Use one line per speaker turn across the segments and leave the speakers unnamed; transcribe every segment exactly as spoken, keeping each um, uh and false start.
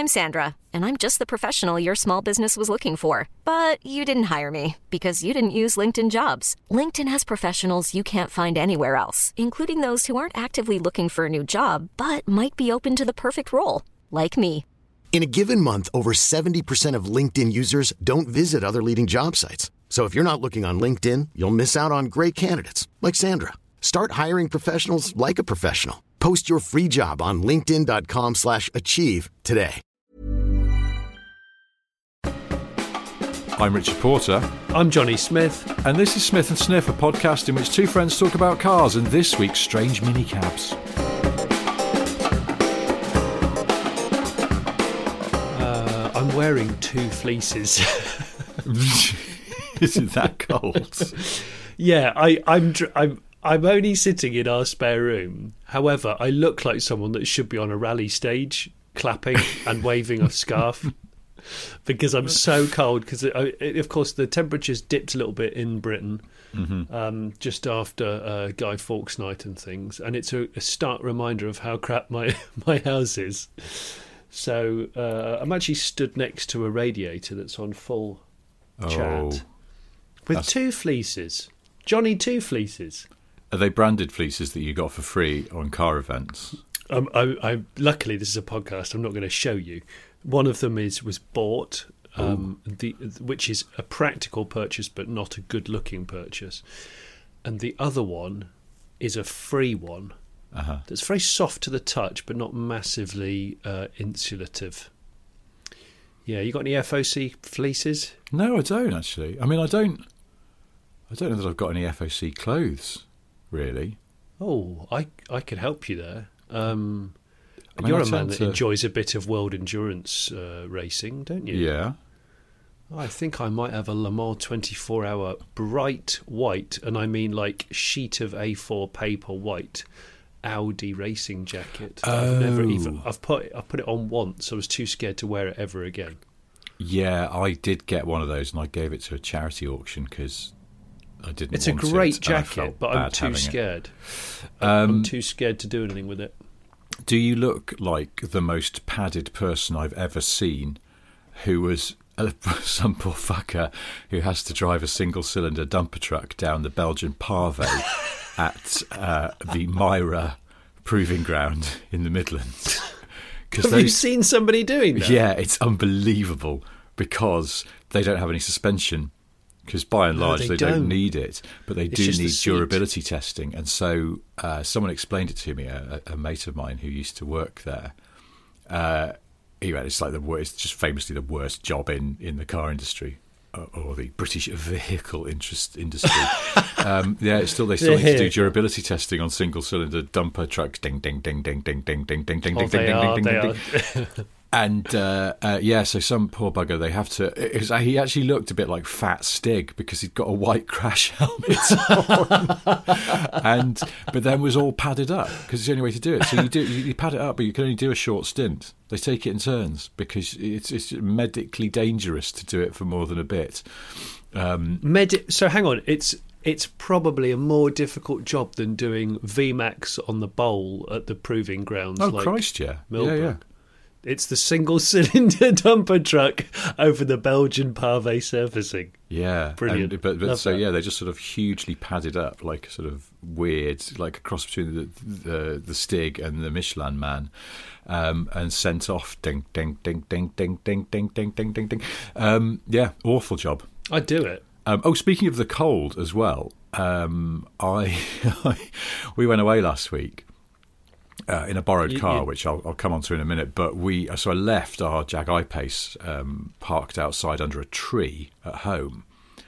I'm Sandra, and I'm just the professional your small business was looking for. But you didn't hire me because you didn't use LinkedIn Jobs. LinkedIn has professionals you can't find anywhere else, including those who aren't actively looking for a new job, but might be open to the perfect role, like me.
In a given month, over seventy percent of LinkedIn users don't visit other leading job sites. So if you're not looking on LinkedIn, you'll miss out on great candidates like Sandra. Start hiring professionals like a professional. Post your free job on linkedin dot com slash achieve today.
I'm Richard Porter.
I'm Johnny Smith.
And this is Smith and Sniff, a podcast in which two friends talk about cars and this week's strange minicabs.
Uh, I'm wearing two fleeces.
Is it that cold?
Yeah, I, I'm, I'm, I'm only sitting in our spare room. However, I look like someone that should be on a rally stage, clapping and waving a scarf. Because I'm so cold, because of course the temperature's dipped a little bit in Britain, mm-hmm. um, just after uh, Guy Fawkes night and things, and it's a, a stark reminder of how crap my, my house is. So uh, I'm actually stood next to a radiator that's on full
oh,
chat with
that's...
two fleeces. Johnny, two fleeces.
Are they branded fleeces that you got for free on car events?
Um, I, I, luckily, this is a podcast. I'm not going to show you. One of them is was bought, um, the which is a practical purchase but not a good-looking purchase, and the other one is a free one
uh-huh.
that's very soft to the touch but not massively uh, insulative. Yeah, you got any F O C fleeces?
No, I don't actually. I mean, I don't. I don't know that I've got any F O C clothes, really.
Oh, I I could help you there. Um,
I mean,
You're
I
a man that
to...
enjoys a bit of world endurance uh, racing, don't you?
Yeah.
I think I might have a Le Mans twenty-four hour bright white, and I mean like sheet of A four paper white, Audi racing jacket.
Oh.
I've never even. I've put I've put it on once. I was too scared to wear it ever again.
Yeah, I did get one of those, and I gave it to a charity auction because I didn't.
It's a
want
great
it,
jacket, but I'm too scared. Um, I'm too scared to do anything with it.
Do you look like the most padded person I've ever seen who was uh, some poor fucker who has to drive a single-cylinder dumper truck down the Belgian Pavé at uh, the Myra Proving Ground in the Midlands?
Have
those,
you seen somebody doing that?
Yeah, it's unbelievable because they don't have any suspension. Because by and large, no, they, they don't. don't need it, but they
it's
do need
the
durability testing. And so uh, someone explained it to me, a, a mate of mine who used to work there. Uh, he went, it's like the worst, just famously the worst job in, in the car industry or, or the British vehicle interest industry. um, yeah, it's still they still need to do durability testing on single cylinder dumper trucks. Ding, ding, ding, ding, ding, ding, ding, ding, ding,
oh,
ding, ding,
are,
ding, ding, ding, ding. And uh, uh, yeah, so some poor bugger, they have to. It was, he actually looked a bit like Fat Stig because he'd got a white crash helmet on, and but then was all padded up because it's the only way to do it. So you do you, you pad it up, but you can only do a short stint. They take it in turns because it's it's medically dangerous to do it for more than a bit. Um,
Medi- so hang on, it's. It's probably a more difficult job than doing V MAX on the bowl at the proving grounds.
Oh
like
Christ, yeah,
Millbrook.
yeah, yeah.
It's the single-cylinder dumper truck over the Belgian Pavé surfacing.
Yeah,
brilliant.
And, but but
Love
so
that.
yeah, they're just sort of hugely padded up, like sort of weird, like a cross between the the, the Stig and the Michelin Man, um, and sent off. Ding, ding, ding, ding, ding, ding, ding, ding, ding, ding, ding. Um, yeah, awful job.
I'd do it.
Um, oh, speaking of the cold as well, um, I we went away last week. Uh, in a borrowed
you,
car,
you,
which I'll, I'll come on to in a minute. But we, so I left our Jag I-Pace um, parked outside under a tree at home,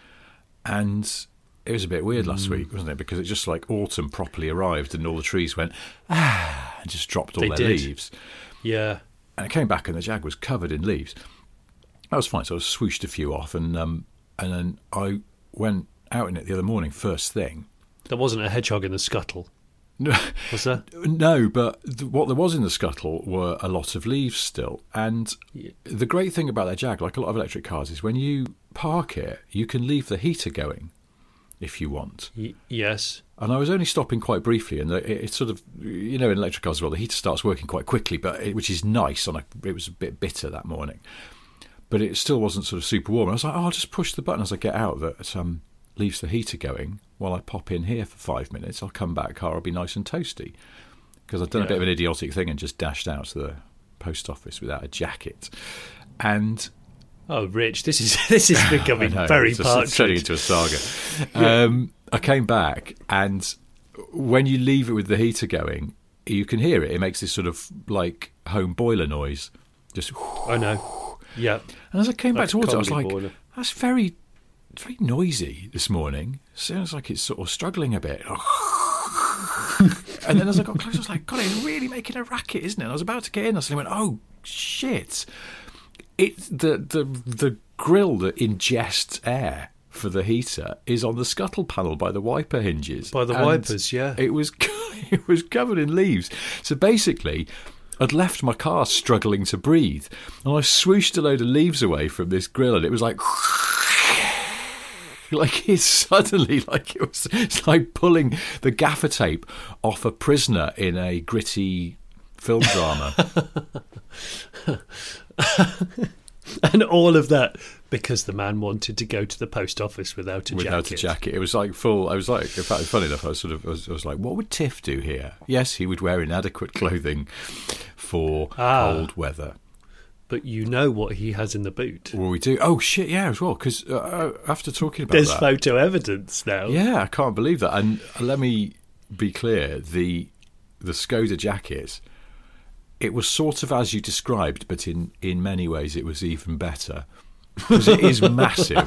and it was a bit weird last
mm.
week, wasn't it? Because it just like autumn properly arrived, and all the trees went ah, and just dropped all
they
their
did.
leaves.
Yeah,
and it came back, and the Jag was covered in leaves. That was fine. So I swooshed a few off, and um, and then I went out in it the other morning, first thing.
There wasn't a hedgehog in the scuttle. Was there?
No, but th- what there was in the scuttle were a lot of leaves still. And
yeah.
the great thing about their Jag, like a lot of electric cars, is when you park it, you can leave the heater going. if you want.
Y- yes.
And I was only stopping quite briefly, and it, it sort of, you know, in electric cars as well, the heater starts working quite quickly, but it, which is nice. On a, it was a bit bitter that morning, but it still wasn't sort of super warm. And I was like, oh, I'll just push the button as I get out that um, leaves the heater going while I pop in here for five minutes. I'll come back, car will be nice and toasty. Because I'd done yeah. a bit of an idiotic thing and just dashed out to the post office without a jacket. And
oh, Rich, this is this is becoming know, very
it's
partridge.
It's turning into a saga. yeah. um, I came back, and when you leave it with the heater going, you can hear it. It makes this sort of like home boiler noise. Just
I know. Yeah.
And as I came
like
back towards it, I was like,
boiler.
that's very, very noisy this morning. Sounds like it's sort of struggling a bit. And then as I got closer, I was like, God, it's really making a racket, isn't it? And I was about to get in, I suddenly went, oh, shit. It's the, the, the grill that ingests air for the heater is on the scuttle panel by the wiper hinges.
By the
and
wipers, yeah.
It was, it was covered in leaves. So basically, I'd left my car struggling to breathe, and I swooshed a load of leaves away from this grill, and it was like... Like it's suddenly like it was it's like pulling the gaffer tape off a prisoner in a gritty film drama.
And all of that because the man wanted to go to the post office without a
without
jacket.
Without a jacket. It was like full I was like in fact funny enough I was sort of I was, I was like, what would Tiff do here? Yes, he would wear inadequate clothing for ah. cold weather.
But you know what he has in the boot.
Well, we do. Oh, shit, yeah, as well. Because uh, after talking about
There's
that...
There's photo evidence now.
Yeah, I can't believe that. And let me be clear, the the Skoda jacket, it was sort of as you described, but in, in many ways it was even better. Because it is massive.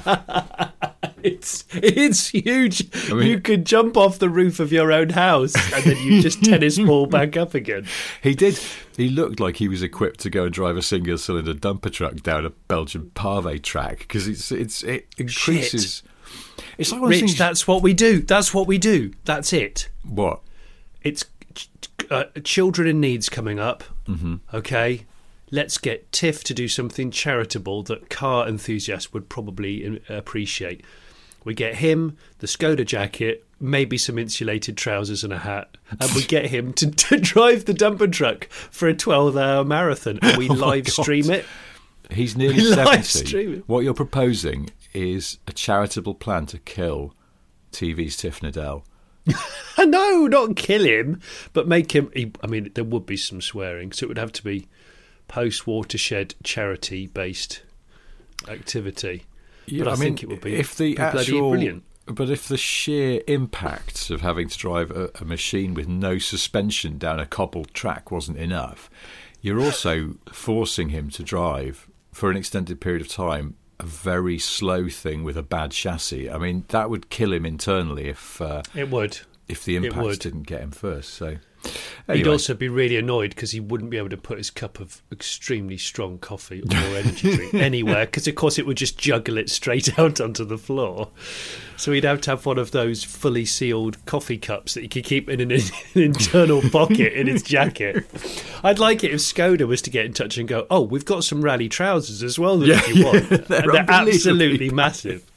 It's it's huge. I mean, you could jump off the roof of your own house and then you just tennis ball back up again.
He did. He looked like he was equipped to go and drive a single-cylinder dumper truck down a Belgian pave track because it's it's it increases.
Shit.
It's like one
Rich.
of things...
That's what we do. That's what we do. That's it.
What?
It's uh, children in needs coming up.
Mm-hmm.
Okay. Let's get Tiff to do something charitable that car enthusiasts would probably appreciate. We get him the Skoda jacket, maybe some insulated trousers and a hat, and we get him to, to drive the dumper truck for a twelve-hour marathon, and we oh live stream it.
He's nearly
we
seventy.
Live stream it.
What you're proposing is a charitable plan to kill T V's Tiff Needell.
No, not kill him, but make him... He, I mean, there would be some swearing, so it would have to be post-watershed charity-based activity.
Yeah,
but I,
I mean,
think it would be
if the
bloody
actual,
brilliant.
But if the sheer impact of having to drive a, a machine with no suspension down a cobbled track wasn't enough, you're also forcing him to drive for an extended period of time a very slow thing with a bad chassis. I mean, that would kill him internally if uh,
it would
if the impact didn't get him first. So.
Anyway. He'd
Anyway.
also be really annoyed because he wouldn't be able to put his cup of extremely strong coffee or energy drink anywhere because, of course, it would just juggle it straight out onto the floor. So he'd have to have one of those fully sealed coffee cups that he could keep in an, an internal pocket in his jacket. I'd like it if Skoda was to get in touch and go, oh, we've got some rally trousers as well that
yeah,
if you want.
Yeah,
they're, and they're absolutely massive.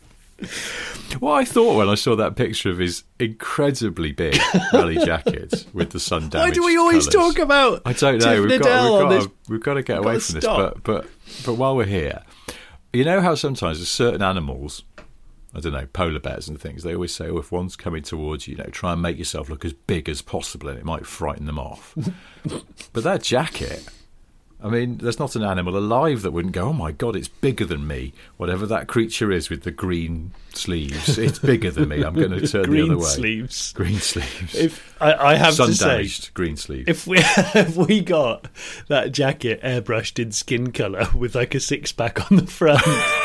What I thought when I saw that picture of his incredibly big rally jacket with the sun damaged
Why do we always
colours.
talk about
I don't know.
Tiff
We've got,
Needell
we've, got
this,
to, we've got to get away from
stop.
this. But, but, but while we're here, you know how sometimes there's certain animals, I don't know, polar bears and things, they always say, oh, if one's coming towards you, you know, try and make yourself look as big as possible and it might frighten them off. But that jacket... I mean, there's not an animal alive that wouldn't go, oh, my God, it's bigger than me. Whatever that creature is with the green sleeves, it's bigger than me. I'm going to turn
green
the other way.
Sleeves.
Green sleeves.
If I, I have to say,
sun-damaged green sleeves.
If we, if we got that jacket airbrushed in skin colour with like a six-pack on the front,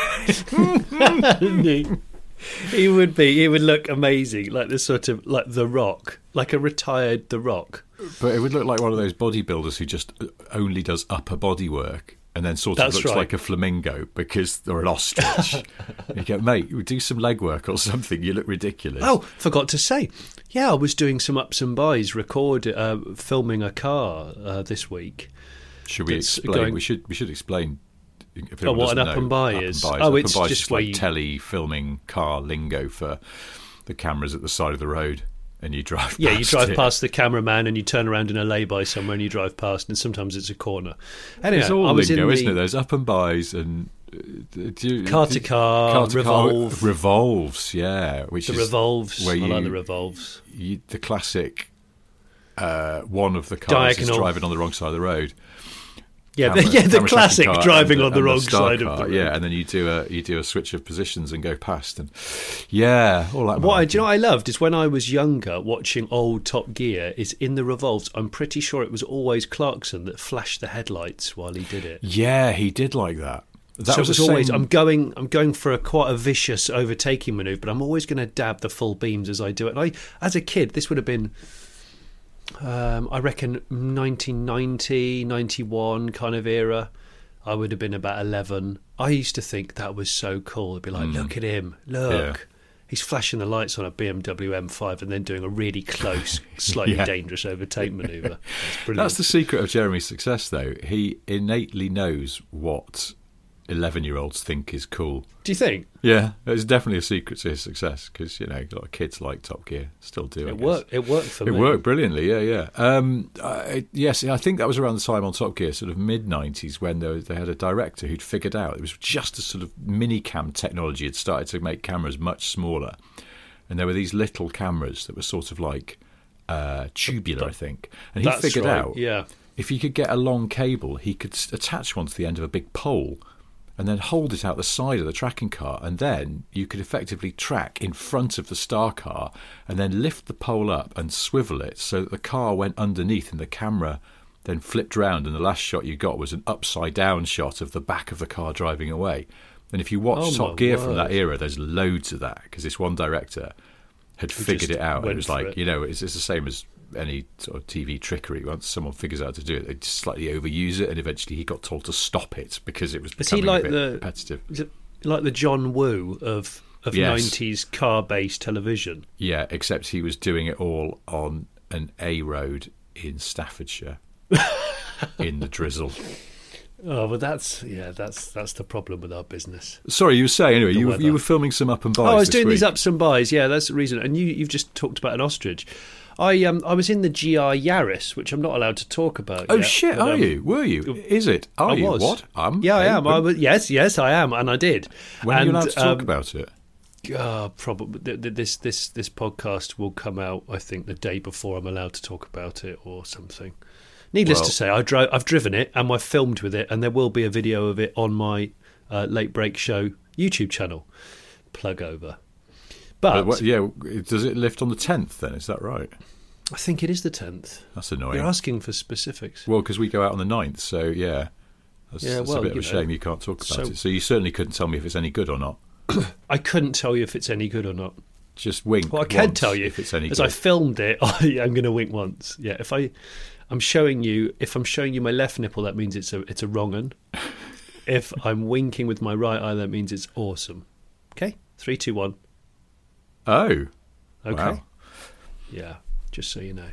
he, he would be, he would look amazing, like this sort of, like The Rock, like a retired The Rock.
But it would look like one of those bodybuilders who just only does upper body work and then sort of
That's
looks
right.
like a flamingo because they're an ostrich. You go, mate, you do some leg work or something. You look ridiculous.
Oh, forgot to say. Yeah, I was doing some ups and buys, record, uh, filming a car uh, this week.
Should we
That's
explain?
going-
We should. We should explain. If
Oh,
anyone
what an
doesn't
up
know,
and buy
up
is.
buys.
Oh,
Up
it's
and buys
just
is
where
like
you-
tele filming car lingo for the cameras at the side of the road, and you drive.
Yeah,
past
you drive
it.
past the cameraman, and you turn around in a lay-by somewhere, and you drive past, and sometimes it's a corner. Anyway,
It's all
I was
lingo,
in the
isn't it? There's up and bys and uh, do you,
car to
do-
car,
car to
revolve,
car, revolves, yeah, which
the
is
revolves.
where
I like
you-
the revolves.
you, the classic. Uh, one of the cars
Diagonal.
is driving on the wrong side of the road.
Yeah,
Camera-
the, yeah, the
camera tracking
classic
car
driving
and
on the
and
wrong
star
side
car,
of the road.
Yeah, and then you do a you do a switch of positions and go past, and yeah, all that.
What I,
malarkey.
do you know what I loved is when I was younger watching old Top Gear is in the revolves. I'm pretty sure it was always Clarkson that flashed the headlights while he did it.
Yeah, he did like that. That
so
was,
it was
the
always
same-
I'm going I'm going for a quite a vicious overtaking manoeuvre, but I'm always going to dab the full beams as I do it. And I, as a kid, this would have been. Um, I reckon nineteen ninety, ninety-one kind of era. I would have been about eleven. I used to think that was so cool. It'd be like, look at him, look.
Yeah.
He's flashing the lights on a B M W M five and then doing a really close, slightly
Yeah.
dangerous overtake manoeuvre. That's brilliant.
That's the secret of Jeremy's success, though. He innately knows what eleven-year-olds think is cool.
Do you think?
Yeah, it's definitely a secret to his success because, you know, a lot of kids like Top Gear, still do. I
It
guess.
worked. It worked for
It
me.
worked brilliantly, yeah, yeah. Um, I, yes, I think that was around the time on Top Gear, sort of mid nineties, when they, they had a director who'd figured out it was just a sort of mini cam technology had started to make cameras much smaller, and there were these little cameras that were sort of like uh, tubular, I think, and he
That's
figured
right,
out
yeah.
if he could get a long cable, he could s- attach one to the end of a big pole and then hold it out the side of the tracking car, and then you could effectively track in front of the star car and then lift the pole up and swivel it so that the car went underneath and the camera then flipped round, and the last shot you got was an upside down shot of the back of the car driving away. And if you watch
Oh,
Top
my
Gear from that
word.
era, there's loads of that because this one director had
Who
figured
just
it out. It
went
was
for
like,
it.
you know, it's, it's the same as any sort of T V trickery. Once someone figures out how to do it, they just slightly overuse it, and eventually he got told to stop it because it was
Is he
becoming
like
a bit
the
repetitive.
is it like the John Woo of of
Yes.
nineties car-based television?
Yeah, except he was doing it all on an A road in Staffordshire in the drizzle.
Oh, well, that's yeah, that's that's the problem with our business.
Sorry, you were saying anyway.
The
You were,
weather.
you were filming some up and bys.
Oh, I was
this
doing
week.
these ups and buys. Yeah, that's the reason. And you, you've just talked about an ostrich. I um, I was in the G R Yaris, which I'm not allowed to talk about.
Oh
yet,
shit!
but,
Are
um,
you? Were you? Is it? Are
I
you?
was.
What? Um,
Yeah, I
hey,
am. I
when-
was, yes, yes, I am, and I did.
When are you
and,
allowed to talk
um,
about it?
Uh, probably th- th- this this this podcast will come out, I think, the day before I'm allowed to talk about it or something. Needless
Well-
to say, I dro- I've driven it and I've filmed with it, and there will be a video of it on my uh, Late Break Show YouTube channel. Plug over. But
Uh, what- yeah, does it lift on the tenth? Then is that right?
I think it is the tenth.
That's annoying.
You're asking for specifics.
Well, because we go out on the ninth, so yeah. That's,
Yeah,
that's
well,
a bit of
you
a
know,
shame you can't talk about
so-
it. So you certainly couldn't tell me if it's any good or not.
I couldn't tell you if it's any good or not.
Just wink.
Well, I can
once
tell you
if it's any
as
good.
I filmed it. I, I'm going to wink once. Yeah, if I, I'm showing you. If I'm showing you my left nipple, that means it's a it's a wrong un. If I'm winking with my right eye, that means it's awesome. Okay, three, two, one.
Oh,
Okay.
wow.
Yeah, just so you know.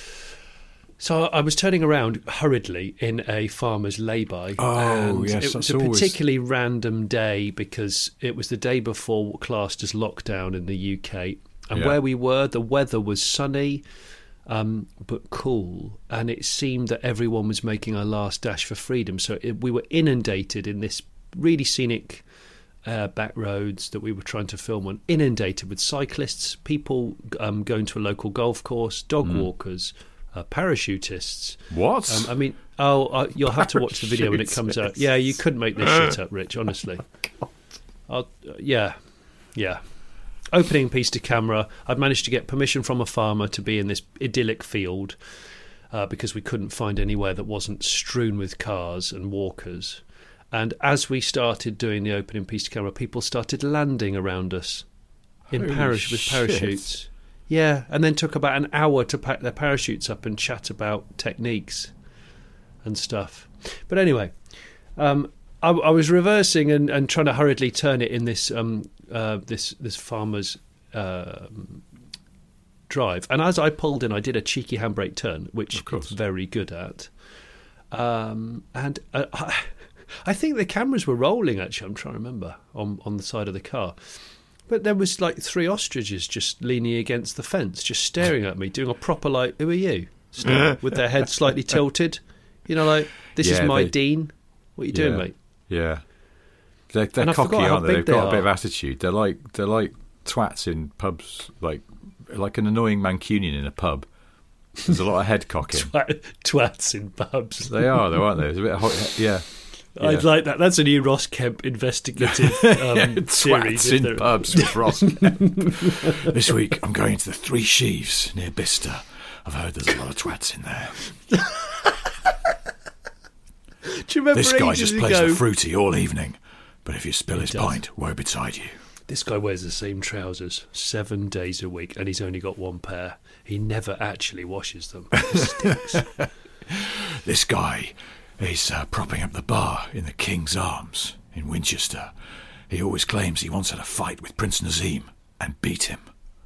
So I was turning around hurriedly in a farmer's lay-by.
Oh,
and
yes,
it was
that's
a
always-
particularly random day because it was the day before classed as lockdown in the U K. And
Yeah.
where we were, the weather was sunny um, but cool, and it seemed that everyone was making a last dash for freedom. So it, we were inundated in this really scenic uh, back roads that we were trying to film on, inundated with cyclists, people um, going to a local golf course, dog
Mm.
walkers, uh, parachutists.
What?
Um, I mean, oh, uh, you'll have to watch the video when it comes out.
Parachutists.
Yeah, you couldn't make this shit up, Rich. Honestly. I'll, uh, yeah, yeah. Opening piece to camera. I'd managed to get permission from a farmer to be in this idyllic field uh, because we couldn't find anywhere that wasn't strewn with cars and walkers. And as we started doing the opening piece to camera, people started landing around us in
Holy
parish with
shit.
parachutes. Yeah, and then took about an hour to pack their parachutes up and chat about techniques and stuff. But anyway, um, I, I was reversing and, and trying to hurriedly turn it in this um, uh, this this farmer's um drive. And as I pulled in, I did a cheeky handbrake turn, which
Of course.
it's very good at. Um, and uh, I, I think the cameras were rolling. Actually, I'm trying to remember on on the side of the car. But there was like three ostriches just leaning against the fence, just staring at me, doing a proper like, who are you? Stare, with their heads slightly tilted. You know, like, this
Yeah,
is my
they-
dean. What are you doing,
Yeah.
mate?
Yeah. They're, they're
And I
cocky,
forgot how
aren't they?
big
They've got
they
a bit of
are.
attitude. They're like they're like twats in pubs, like like an annoying Mancunian in a pub. There's a lot of head cocking.
Twat, twats in pubs.
They are, though, aren't they? There's a bit of hot, yeah. yeah.
I'd like that. That's a new Ross Kemp investigative um, series.
Twats
if
in
there-
pubs with Ross Kemp. This week I'm going to the Three Sheaves near Bicester. I've heard there's a lot of twats in there.
Do you remember
This guy
ages
just plays
ago?
the fruity all evening. But if you spill his
does.
pint, woe betide you.
This guy wears the same trousers seven days a week, and he's only got one pair. He never actually washes them. It stinks.
This guy is uh, propping up the bar in the King's Arms in Winchester. He always claims he once had a fight with Prince Nazim and beat him.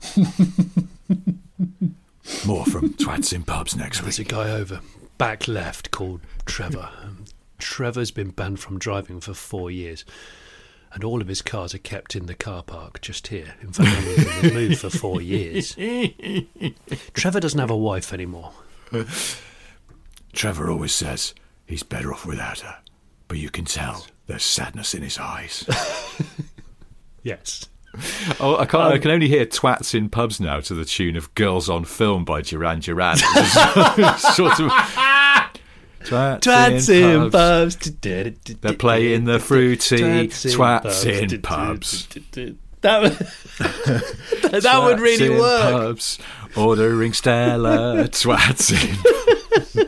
More from Twats in Pubs next
There's a
week.
guy over back left called Trevor. Um, Trevor's been banned from driving for four years, and all of his cars are kept in the car park just here. In fact, none of them have moved for four years. Trevor doesn't have a wife anymore.
Trevor always says he's better off without her, but you can tell there's sadness in his eyes.
Yes.
Oh, I can't. I can only hear Twats in Pubs now to the tune of "Girls on Film" by Duran Duran. It's sort of Twats,
Twats
in,
in
pubs.
pubs.
They're playing the fruity
Twats in
Twats in Pubs.
That would, that would
Twats
really
in
work.
Pubs, ordering Stella Twats in.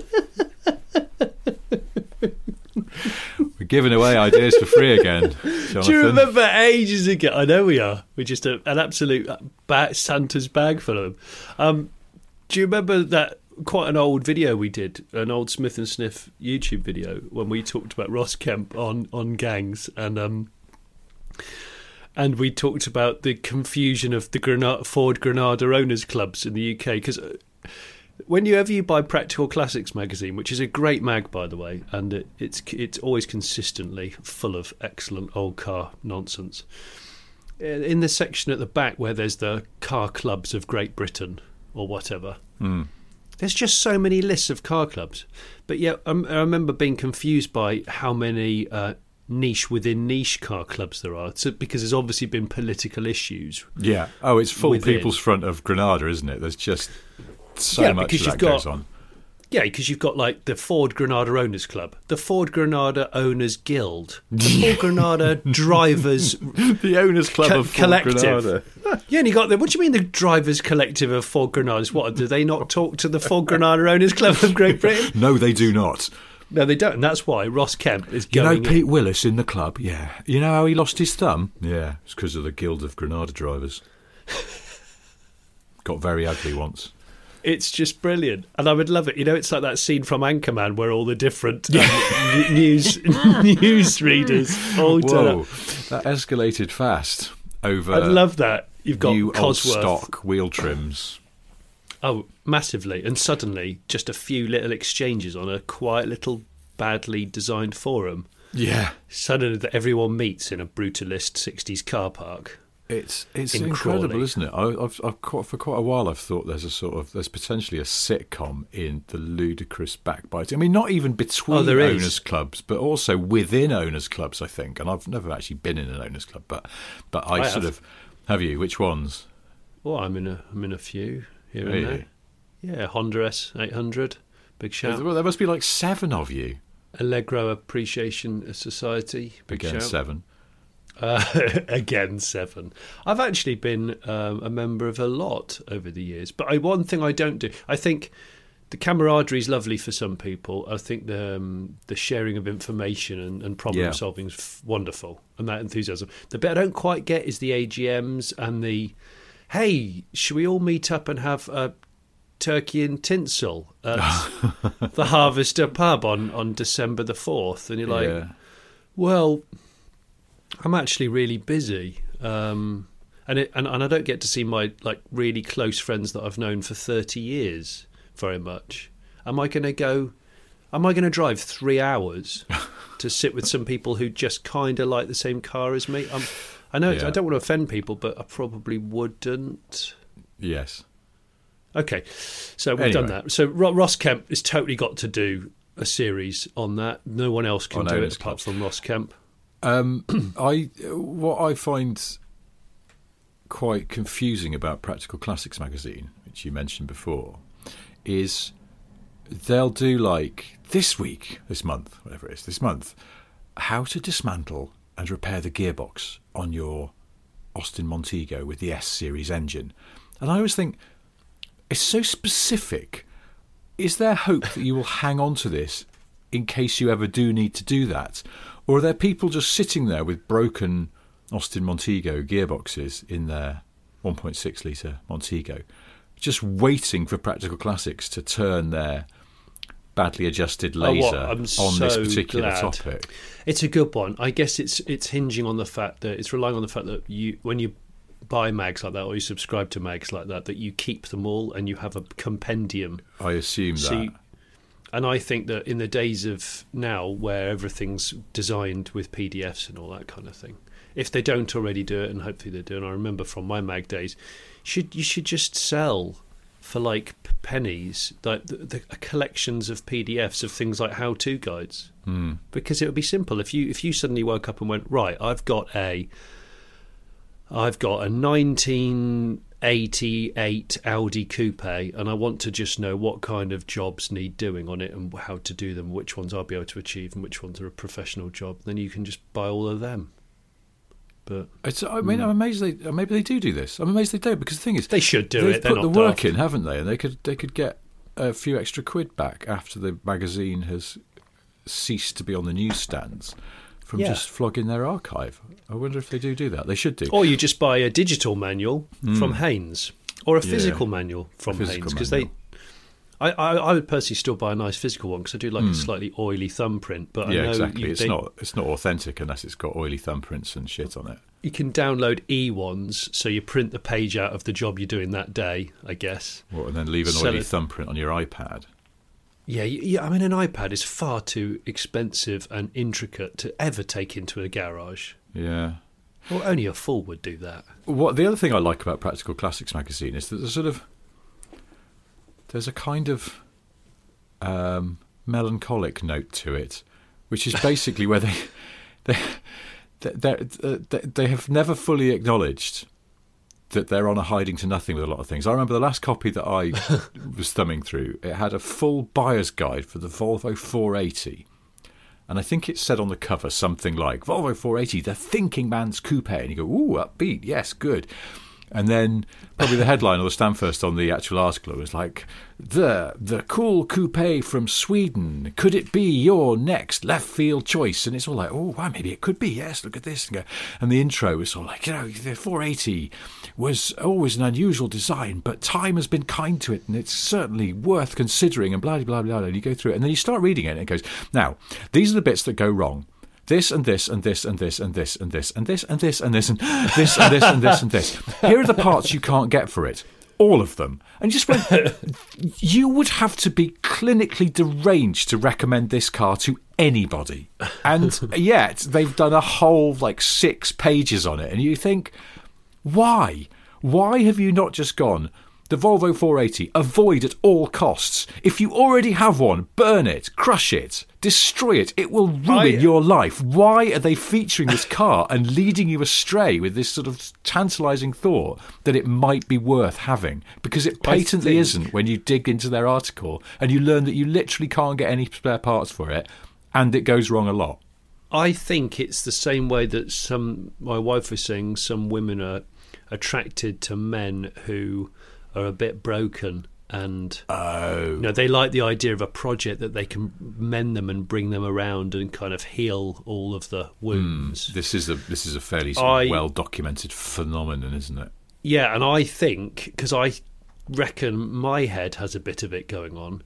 We're giving away ideas for free again, Jonathan.
Do you remember ages ago? I know we are. We're just a, an absolute ba- Santa's bag full of them. Um, do you remember that quite an old video we did, an old Smith and Sniff YouTube video, when we talked about Ross Kemp on, on gangs, and um, and we talked about the confusion of the Granada, Ford Granada owners clubs in the U K, because whenever you buy Practical Classics magazine, which is a great mag, by the way, and it, it's it's always consistently full of excellent old car nonsense, in the section at the back where there's the car clubs of Great Britain or whatever,
Mm.
there's just so many lists of car clubs. But yeah, I, I remember being confused by how many uh, niche within niche car clubs there are, so, because there's obviously been political issues.
Yeah. Oh, it's full
Within.
People's Front of Granada, isn't it? There's just so
Yeah,
much
because
that
you've got-
goes on.
Yeah, because you've got like the Ford Granada Owners Club, the Ford Granada Owners Guild, the Ford Granada Drivers
The Owners Club
Co-
of Ford
Collective.
Granada.
Yeah, and you got the. What do you mean the Drivers Collective of Ford Granadas? What, do they not talk to the Ford Granada Owners Club of Great Britain?
No, they do not.
No, they don't. And that's why Ross Kemp is
You know
going.
Pete
in.
Willis in the club? Yeah. You know how he lost his thumb? Yeah, it's because of the Guild of Granada Drivers. Got very ugly once.
It's just brilliant, and I would love it. You know, it's like that scene from Anchorman where all the different um, n- news news readers all turn
Whoa,
up.
that escalated fast over
I'd love that. You've got
new old
Cosworth.
stock wheel trims.
Oh, massively. And suddenly, just a few little exchanges on a quiet little badly designed forum.
Yeah.
Suddenly, that everyone meets in a brutalist sixties car park.
It's it's
In
incredible,
Crawley.
isn't it? I, I've, I've quite, for quite a while I've thought there's a sort of there's potentially a sitcom in the ludicrous backbiting. I mean, not even between
Oh, there is.
owners clubs, but also within owners clubs. I think, and I've never actually been in an owners club, but but I,
I
sort
have.
of have you. Which ones?
Well, I'm in a I'm in a few here
Are
and
you?
there. Yeah, Honda S eight hundred, big shout.
Well, there must be like seven of you.
Allegro Appreciation Society, big
Again,
shout.
seven.
Uh, again, seven. I've actually been um, a member of a lot over the years, but I, one thing I don't do, I think the camaraderie is lovely for some people. I think the um, the sharing of information and, and problem
Yeah.
solving is f- wonderful, and that enthusiasm. The bit I don't quite get is the A G Ms and the, hey, should we all meet up and have a turkey and tinsel at the Harvester pub on, on December the fourth? And you're like,
yeah.
well, I'm actually really busy, um, and, it, and and I don't get to see my like really close friends that I've known for thirty years very much. Am I going to go? Am I going to drive three hours to sit with some people who just kind of like the same car as me? I'm I know
Yeah.
I don't want to offend people, but I probably wouldn't.
Yes.
Okay, so we've
Anyway.
done that. So Ro- Ross Kemp has totally got to do a series on that. No one else can
On
do it
Owners
apart
Club.
from Ross Kemp.
Um, I what I find quite confusing about Practical Classics magazine, which you mentioned before, is they'll do like this week, this month, whatever it is, this month, how to dismantle and repair the gearbox on your Austin Montego with the S series engine. And I always think, it's so specific. Is there hope that you will hang on to this in case you ever do need to do that? Or are there people just sitting there with broken Austin Montego gearboxes in their one point six litre Montego, just waiting for Practical Classics to turn their badly adjusted
Oh,
laser
what? I'm
on
so
this particular
glad.
topic?
It's a good one. I guess it's it's hinging on the fact that it's relying on the fact that you when you buy mags like that or you subscribe to mags like that, that you keep them all and you have a compendium.
I assume
So
that.
you- And I think that in the days of now where everything's designed with P D Fs and all that kind of thing, if they don't already do it, and hopefully they do, and I remember from my mag days, should you should just sell for like p- pennies like the, the collections of P D Fs of things like how-to guides,
Hmm.
because it would be simple if you if you suddenly woke up and went, right, I've got a I've got a nineteen eighty-eight Audi Coupe and I want to just know what kind of jobs need doing on it and how to do them, which ones I'll be able to achieve and which ones are a professional job, then you can just buy all of them. But
It's, I mean, I'm amazed they maybe they do do this. I'm amazed they don't, because the thing is,
they should do
they've
it. They're
put the
not
work
daft.
in, haven't they? And they could they could get a few extra quid back after the magazine has ceased to be on the newsstands from
Yeah.
just flogging their archive. I wonder if they do do that. They should do.
Or you just buy a digital manual from Haynes or a
Hmm. Yeah.
physical manual from
physical
Haynes, because they.
manual.
I, I, I would personally still buy a nice physical one because I do like a slightly oily thumbprint. But I
Hmm. yeah,
know
exactly.
you,
It's
they-
not it's not authentic unless it's got oily thumbprints and shit on it.
you can download e ones, so you print the page out of the job you're doing that day, I guess.
Or, and then leave an
Sell
oily
it.
thumbprint on your iPad.
Yeah, y- yeah. I mean, an iPad is far too expensive and intricate to ever take into a garage.
Yeah.
Well, only a fool would do that.
What the other thing I like about Practical Classics magazine is that there's sort of there's a kind of um, melancholic note to it, which is basically where they they they they they have never fully acknowledged that they're on a hiding to nothing with a lot of things. I remember the last copy that I was thumbing through, it had a full buyer's guide for the Volvo four eighty. And I think it said on the cover something like, Volvo four eighty, the thinking man's coupe. And you go, ooh, upbeat, yes, good. And then probably the headline or the stand first on the actual article was like, the the cool coupe from Sweden, could it be your next left field choice? And it's all like, oh, wow, maybe it could be, yes, look at this. And, go, and the intro was all like, you know, the four eighty was always an unusual design, but time has been kind to it, and it's certainly worth considering, and blah, blah, blah, blah. And you go through it, and then you start reading it, and it goes, now, these are the bits that go wrong. This and this and this and this and this and this and this and this and this and this and this and this and this. Here are the parts you can't get for it. All of them. And just went, you would have to be clinically deranged to recommend this car to anybody. And yet they've done a whole like six pages on it. And you think, why? Why have you not just gone, the Volvo four eighty, avoid at all costs. If you already have one, burn it, crush it, destroy it. It will ruin
I-
your life. Why are they featuring this car and leading you astray with this sort of tantalising thought that it might be worth having? Because it
I
patently
think-
isn't when you dig into their article and you learn that you literally can't get any spare parts for it, and it goes wrong a lot.
I think it's the same way that some, my wife was saying, some women are attracted to men who are a bit broken, and
Oh.
you know, they like the idea of a project that they can mend them and bring them around and kind of heal all of the wounds.
This is a this is a fairly sort
I-
of well documented phenomenon, isn't it?
Yeah, and I think, because I reckon my head has a bit of it going on,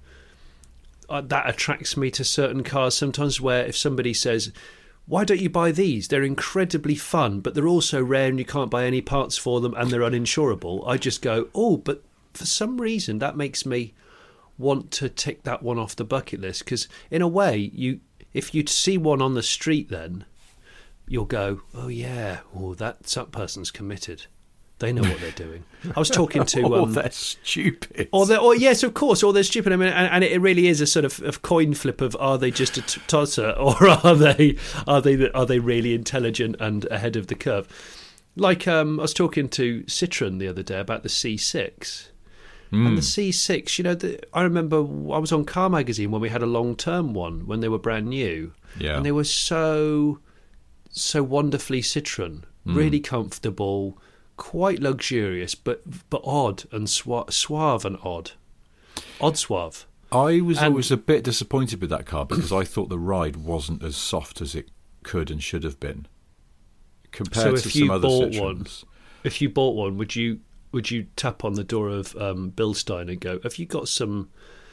uh, that attracts me to certain cars sometimes, where if somebody says, why don't you buy these? They're incredibly fun, but they're also rare and you can't buy any parts for them and they're uninsurable. I just go, oh, but for some reason that makes me want to tick that one off the bucket list. Because in a way, you if you see one on the street then, you'll go, oh yeah, oh that, that person's committed. They know what they're doing. I was talking to...
Oh,
um,
they're stupid.
Or, they're, or yes, of course, or they're stupid. I mean, and, and it really is a sort of, of coin flip of are they just a t- tosser, or are they are they are they really intelligent and ahead of the curve? Like um, I was talking to Citroën the other day about the C six. Mm. And the C six, you know, the, I remember I was on Car Magazine when we had a long-term one, when they were brand new.
Yeah.
And they were so, so wonderfully Citroën, mm. really comfortable, quite luxurious, but but odd and swa- suave and odd. Odd suave.
I was
and,
always a bit disappointed with that car because I thought the ride wasn't as soft as it could and should have been compared
so
to
if you
some other
bought
Citroens.
One, if you bought one, would you would you tap on the door of um, Bilstein and go, have you got some...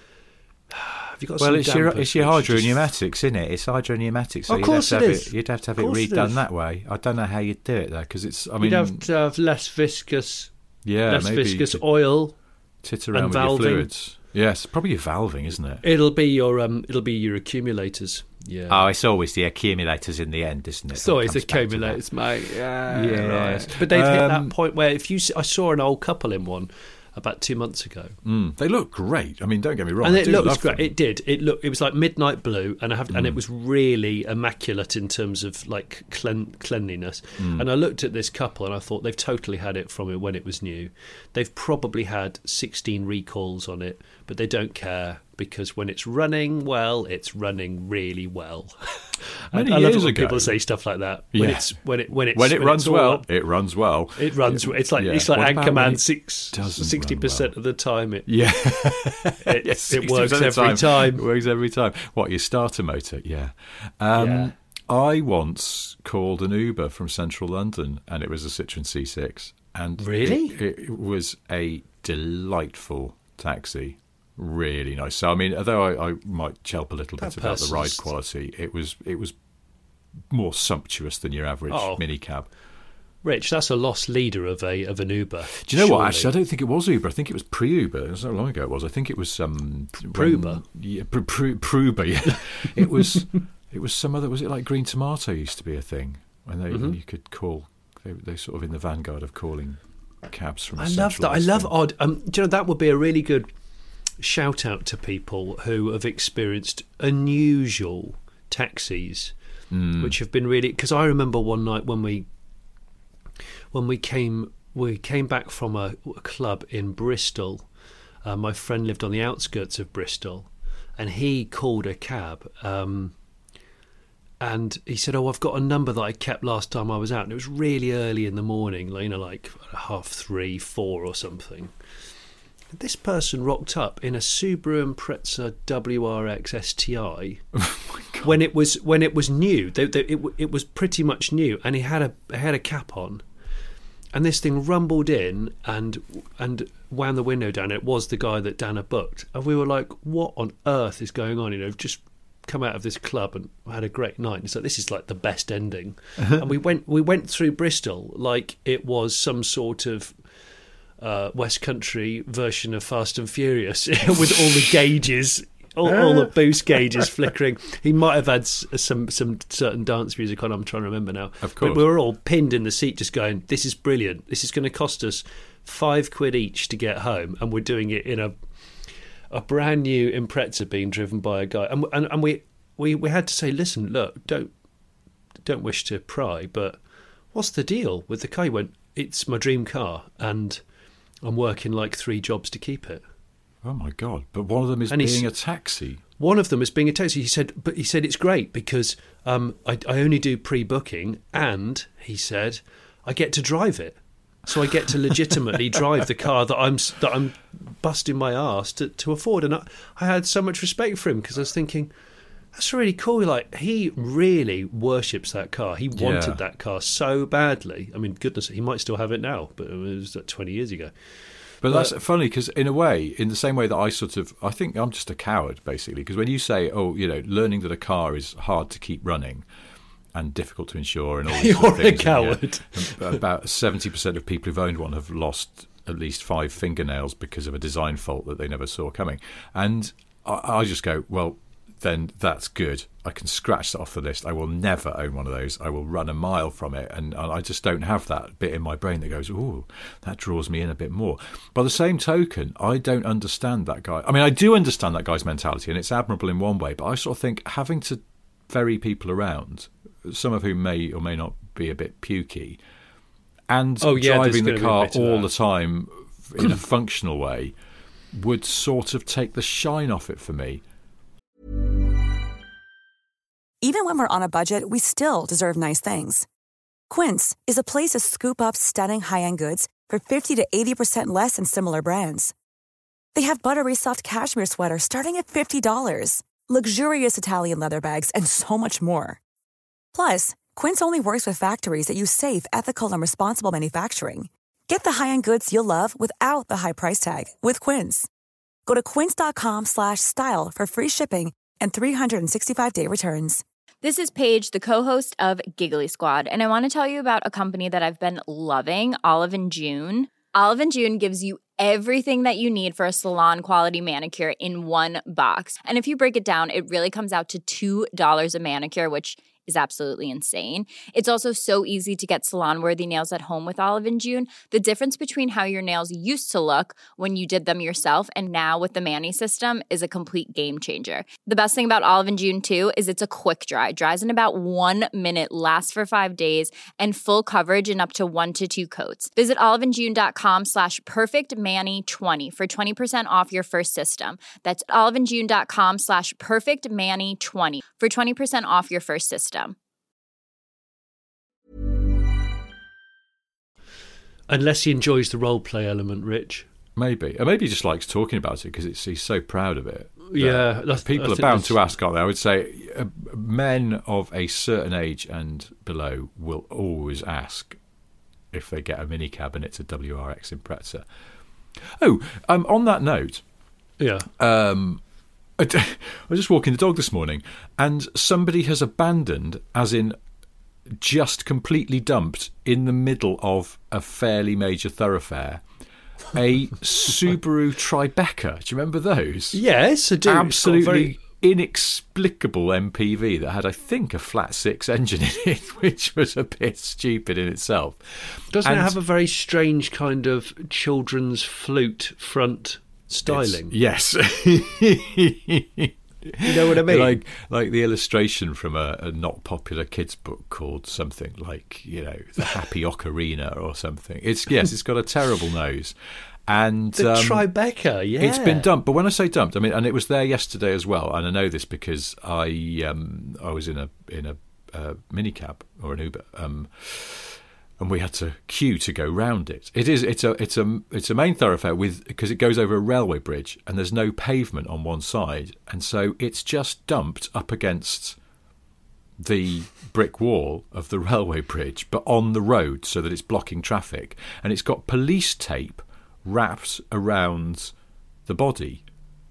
Have you got
well,
some
it's your
dampers
it's your
which just-
hydropneumatics, isn't it? It's hydropneumatics. So
Of
you'd
course
have to
it
have
is.
You'd have to have
Of
it
course it
redone
is.
that way. I don't know how you'd do it though, because it's. I mean,
You'd have to have less viscous,
yeah,
less
maybe
viscous oil.
tit around
and
with your
valving.
fluids. Yes, probably your valving, isn't it?
It'll be your um, it'll be your accumulators. Yeah.
Oh, it's always the accumulators in the end, isn't it?
It's always
It comes back to that.
accumulators, mate. Yeah,
Yeah.
right. But they've hit
Um,
that point where if you, I saw an old couple in one about two months ago,
Mm, they look great. I mean, don't get me wrong.
and
I
it
do
looks
love
great.
them.
It did. It looked. It was like midnight blue, and I have,
Mm.
and it was really immaculate in terms of like clean, cleanliness.
Mm.
And I looked at this couple, and I thought they've totally had it from it when it was new. They've probably had sixteen recalls on it, but they don't care because when it's running well, it's running really well.
Many
I love it
years
when
ago-
people say stuff like that. When
Yeah.
it's when it when it's
when it
when
runs
it's all
well,
up,
it runs well.
it runs. It's like
Yeah.
it's like
What about when
Anchorman.
it
Six
doesn't
sixty
run
percent
well?
of the time, it
Yeah,
it,
Yes,
it works
sixty percent of the
every time.
It works every time. What, your starter motor? Yeah. Um,
Yeah.
I once called an Uber from central London, and it was a Citroen C six. And
Really?
it, it was a delightful taxi. Really nice. So I mean, although I, I might chelp a little
That
bit about the ride
person's-
quality, it was it was more sumptuous than your average
Oh.
minicab.
Rich, that's a lost leader of a of an Uber.
Do you know what?
surely.
Actually, I don't think it was Uber. I think it was pre-Uber. It was so long ago it was. I think it was um,
Pruber?
when- Yeah, pr- pr- Pruber. Yeah, it was. It was some other. Was it like Green Tomato used to be a thing when they
Mm-hmm.
you could call. They they sort of in the vanguard of calling cabs from.
I love that. I love odd. Um, do you know that would be a really good shout out to people who have experienced unusual taxis,
Mm.
which have been really. Because I remember one night when we when we came we came back from a, a club in Bristol. Uh, my friend lived on the outskirts of Bristol, and he called a cab. Um, And he said, "Oh, I've got a number that I kept last time I was out." And it was really early in the morning, like, you know, like half three, four or something. And this person rocked up in a Subaru Impreza W R X S T I when it was when it was new. They, they, it, it was pretty much new, and he had a he had a cap on. And this thing rumbled in and and wound the window down. It was the guy that Dan had booked, and we were like, "What on earth is going on?" You know, just come out of this club and had a great night. And so this is like the best ending. And we went we went through Bristol like it was some sort of uh, West Country version of Fast and Furious with all the gauges, all, all the boost gauges flickering. He might have had s- some some certain dance music on. I'm trying to remember now.
Of course.
But we were all pinned in the seat, just going, "This is brilliant. This is going to cost us five quid each to get home, and we're doing it in a." A brand new Impreza being driven by a guy, and and, and we, we, we had to say, listen, look, don't don't wish to pry, but what's the deal with the car? He went, it's my dream car, and I'm working like three jobs to keep it.
Oh my God! But one of them is
And he's-
being a taxi.
One of them is being a taxi. He said, but he said it's great because um, I, I only do pre-booking, and he said I get to drive it. So I get to legitimately drive the car that I'm that I'm busting my arse to, to afford, and I, I had so much respect for him because I was thinking, that's really cool. Like, he really worships that car. He wanted
Yeah.
that car so badly. I mean, goodness, he might still have it now, but it was like twenty years ago.
But that's funny because, in a way, in the same way that I sort of, I think I'm just a coward, basically. Because when you say, oh, you know, learning that a car is hard to keep running and difficult to insure and all these
You're
sort of
a
things, and,
coward.
yeah, about seventy percent of people who've owned one have lost at least five fingernails because of a design fault that they never saw coming. And I, I just go, well, then that's good. I can scratch that off the list. I will never own one of those. I will run a mile from it, and, and I just don't have that bit in my brain that goes, ooh, that draws me in a bit more. By the same token, I don't understand that guy. I mean, I do understand that guy's mentality, and it's admirable in one way, but I sort of think having to ferry people around, some of whom may or may not be a bit pukey, and
oh, yeah,
driving the car all
that.
the time in a functional way would sort of take the shine off it for me.
Even when we're on a budget, we still deserve nice things. Quince is a place to scoop up stunning high-end goods for fifty to eighty percent less than similar brands. They have buttery soft cashmere sweaters starting at fifty dollars, luxurious Italian leather bags, and so much more. Plus, Quince only works with factories that use safe, ethical, and responsible manufacturing. Get the high-end goods you'll love without the high price tag with Quince. Go to quince.com slash style for free shipping and three sixty-five day returns.
This is Paige, the co-host of Giggly Squad, and I want to tell you about a company that I've been loving, Olive and June. Olive and June gives you everything that you need for a salon-quality manicure in one box. And if you break it down, it really comes out to two dollars a manicure, which is absolutely insane. It's also so easy to get salon-worthy nails at home with Olive and June. The difference between how your nails used to look when you did them yourself and now with the Mani system is a complete game changer. The best thing about Olive and June, too, is it's a quick dry. Dries in about one minute, lasts for five days, and full coverage in up to one to two coats. Visit oliveandjune.com slash perfectmani20 for twenty percent off your first system. That's oliveandjune.com slash perfectmani20 for twenty percent off your first system.
Unless he enjoys the role play element, Rich.
Maybe. Or maybe he just likes talking about it because he's so proud of it.
Yeah.
That people are bound to ask, aren't they? I would say uh, men of a certain age and below will always ask if they get a minicab and it's a W R X Impreza. Oh, um, on that note,
yeah.
Um, I was just walking the dog this morning and somebody has abandoned, as in just completely dumped in the middle of a fairly major thoroughfare, a Subaru Tribeca. Do you remember those?
Yes, I do.
Absolutely
very...
inexplicable M P V that had, I think, a flat six engine in it, which was a bit stupid in itself.
Doesn't
and
it have a very strange kind of children's flute front styling?
Yes.
You know what I mean?
Like like the illustration from a, a not popular kids book called something like, you know, The Happy Ocarina or something. It's yes, it's got a terrible nose. And
the
um,
Tribeca, yeah.
It's been dumped. But when I say dumped, I mean, and it was there yesterday as well, and I know this because I um, I was in a in a uh, minicab or an Uber, um, and we had to queue to go round it. It is it's a it's a it's a main thoroughfare with because it goes over a railway bridge and there's no pavement on one side, and so it's just dumped up against the brick wall of the railway bridge, but on the road so that it's blocking traffic, and it's got police tape wrapped around the body.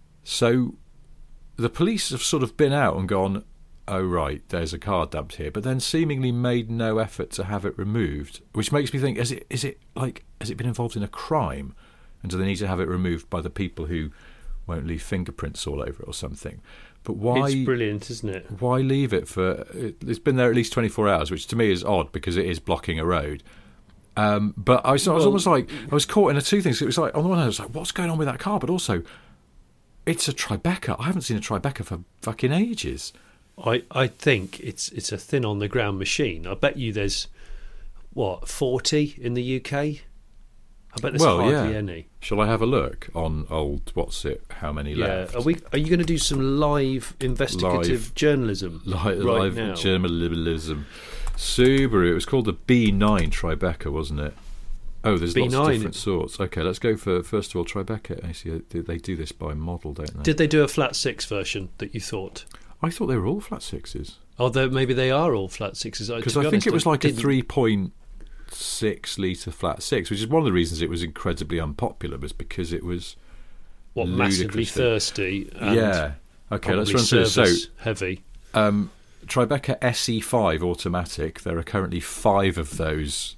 So the police have sort of been out and gone, oh right, there's a car dumped here, but then seemingly made no effort to have it removed, which makes me think, is it is it like has it been involved in a crime, and do they need to have it removed by the people who won't leave fingerprints all over it or something? But why?
It's brilliant, isn't it? Why
leave it for? It's been there at least twenty-four hours, which to me is odd because it is blocking a road. Um, but I was, I was
well,
almost like I was caught in a two things. It was like on the one hand, I was like, what's going on with that car? But also, it's a Tribeca. I haven't seen a Tribeca for fucking ages.
I, I think it's it's a thin on the ground machine. I bet you there's what forty in the U K. I bet there's
well,
hardly
yeah.
any.
Shall I have a look on old? What's it? How many
yeah.
left?
Are we? Are you going to do some live investigative
live,
journalism
li-
right
live
now?
journalism. Subaru. It was called the B nine Tribeca, wasn't it? Oh, there's
B nine.
Lots of different sorts. Okay, let's go for first of all Tribeca. I see they do this by model, don't they?
Did they do a flat six version that you thought?
I thought they were all flat sixes.
Although maybe they are all flat sixes.
Because I
be
think
honest,
it was
I
like
didn't...
a three point six litre flat six, which is one of the reasons it was incredibly unpopular, was because it was
what massively thirsty. And
yeah. Okay, let's run through this. So
heavy.
Um, Tribeca S E five automatic. There are currently five of those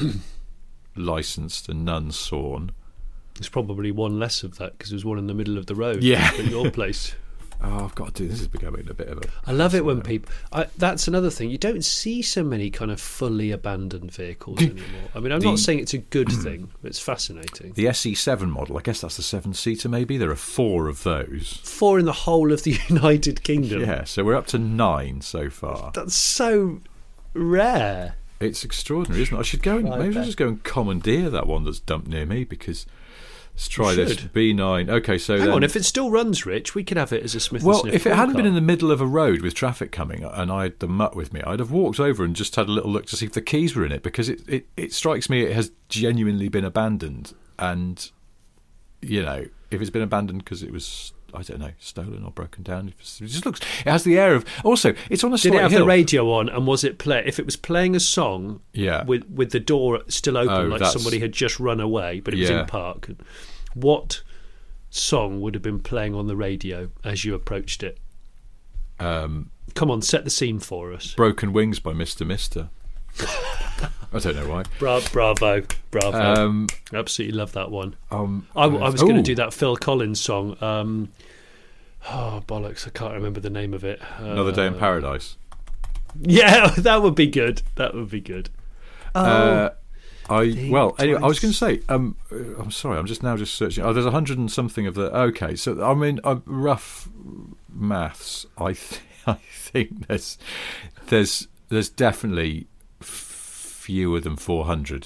licensed and none sawn.
There's probably one less of that because there's one in the middle of the road.
Yeah,
at your place.
Oh, I've got to do this. Is becoming a bit of a.
I love it when people. I, that's another thing. You don't see so many kind of fully abandoned vehicles anymore. I mean, I'm
The-
not saying it's a good thing, but it's fascinating.
The S E seven model, I guess that's the seven-seater maybe. There are four of those.
Four in the whole of the United Kingdom.
Yeah, so we're up to nine so far.
That's so rare.
It's extraordinary, isn't it? I should go and
I
maybe I'll
bet.
just go and commandeer that one that's dumped near me because let's try
You
this
should.
B nine. Okay, so
Hang
then,
on, if it still runs, Rich, we could have it as a Smith and
well,
Sniff
if it hadn't been
car.
in the middle of a road with traffic coming and I had the mutt with me, I'd have walked over and just had a little look to see if the keys were in it because it, it, it strikes me it has genuinely been abandoned. And, you know, if it's been abandoned because it was, I don't know, stolen or broken down, it just looks, it has the air of, also, it's on a
Did
slight
it have
hill.
the radio on, and was it play? If it was playing a song,
Yeah.
with with the door still open,
Oh,
like
that's-
somebody had just run away, but it was
Yeah.
in park. What song would have been playing on the radio as you approached it?
Um,
Come on, set the scene for us.
Broken Wings by Mister Mister. I don't know why.
Bra- bravo, bravo!
Um,
Absolutely love that one.
um,
I, w- I was going to
ooh.
do that Phil Collins song. Um, oh bollocks! I can't remember the name of it. Uh,
Another Day in Paradise.
Yeah, that would be good. That would be good. Oh,
Uh, I
Think
well anyway. I was
twice.
going to say. Um, uh, I'm sorry. I'm just now just searching. Oh, there's a hundred and something of the. Okay, so I mean, uh, rough maths. I th- I think there's there's there's definitely fewer than four hundred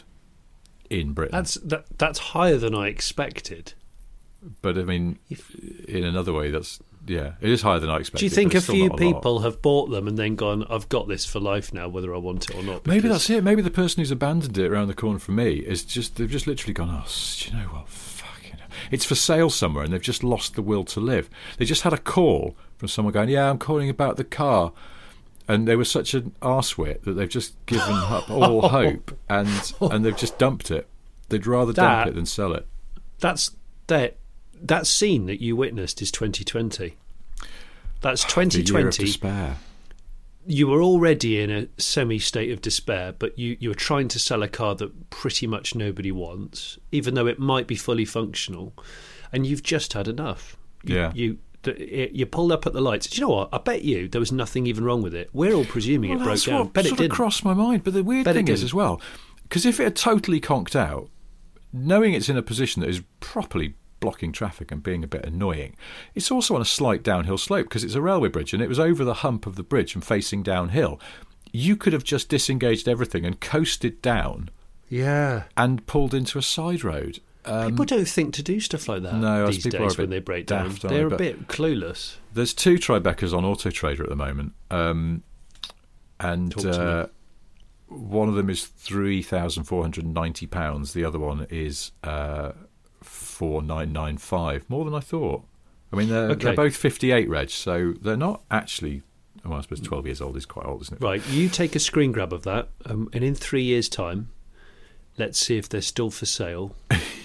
in Britain.
that's that. That's higher than I expected.
but I mean, in another way, that's yeah, it is higher than I expected.
Do you think
but
a
it's still
few
not a lot.
people have bought them and then gone, I've got this for life now, whether I want it or not?
Maybe
because-
that's it. Maybe the person who's abandoned it around the corner from me is just, they've just literally gone, oh, do you know what, fucking hell. It's for sale somewhere and they've just lost the will to live. They just had a call from someone going, yeah, I'm calling about the car. And they were such an arsewit that they've just given up all hope and and they've just dumped it. They'd rather
That-
dump it than sell it.
That's that. That scene that you witnessed is twenty twenty. That's twenty
The year of
twenty.
despair.
You were already in a semi state of despair, but you, you were trying to sell a car that pretty much nobody wants, even though it might be fully functional, and you've just had enough. You,
Yeah.
You the, it, you pulled up at the lights. Do you know what? I bet you there was nothing even wrong with it. We're all presuming
Well,
it broke
that's
down.
what
Bet it
sort of
didn't.
crossed my mind. But the weird
Bet it
thing is
didn't.
as well, because if it had totally conked out, knowing it's in a position that is properly blocking traffic and being a bit annoying, it's also on a slight downhill slope because it's a railway bridge and it was over the hump of the bridge and facing downhill. You could have just disengaged everything and coasted down
Yeah.
and pulled into a side road. Um,
People don't think to do stuff like that
no,
these
people are a
days when
bit
they break
daft,
down.
aren't
They're
they?
a
But-
bit clueless.
There's two Tribecas on Auto Trader at the moment, um, and
Talk to
uh, one of them is three thousand four hundred and ninety pounds. The other one is uh, four nine nine five. More than I thought. I mean, they're
Okay.
they're both fifty-eight reg, so they're not actually. Well, I suppose twelve years old is quite old, isn't it?
Right, you take a screen grab of that, um, and in three years' time, let's see if they're still for sale.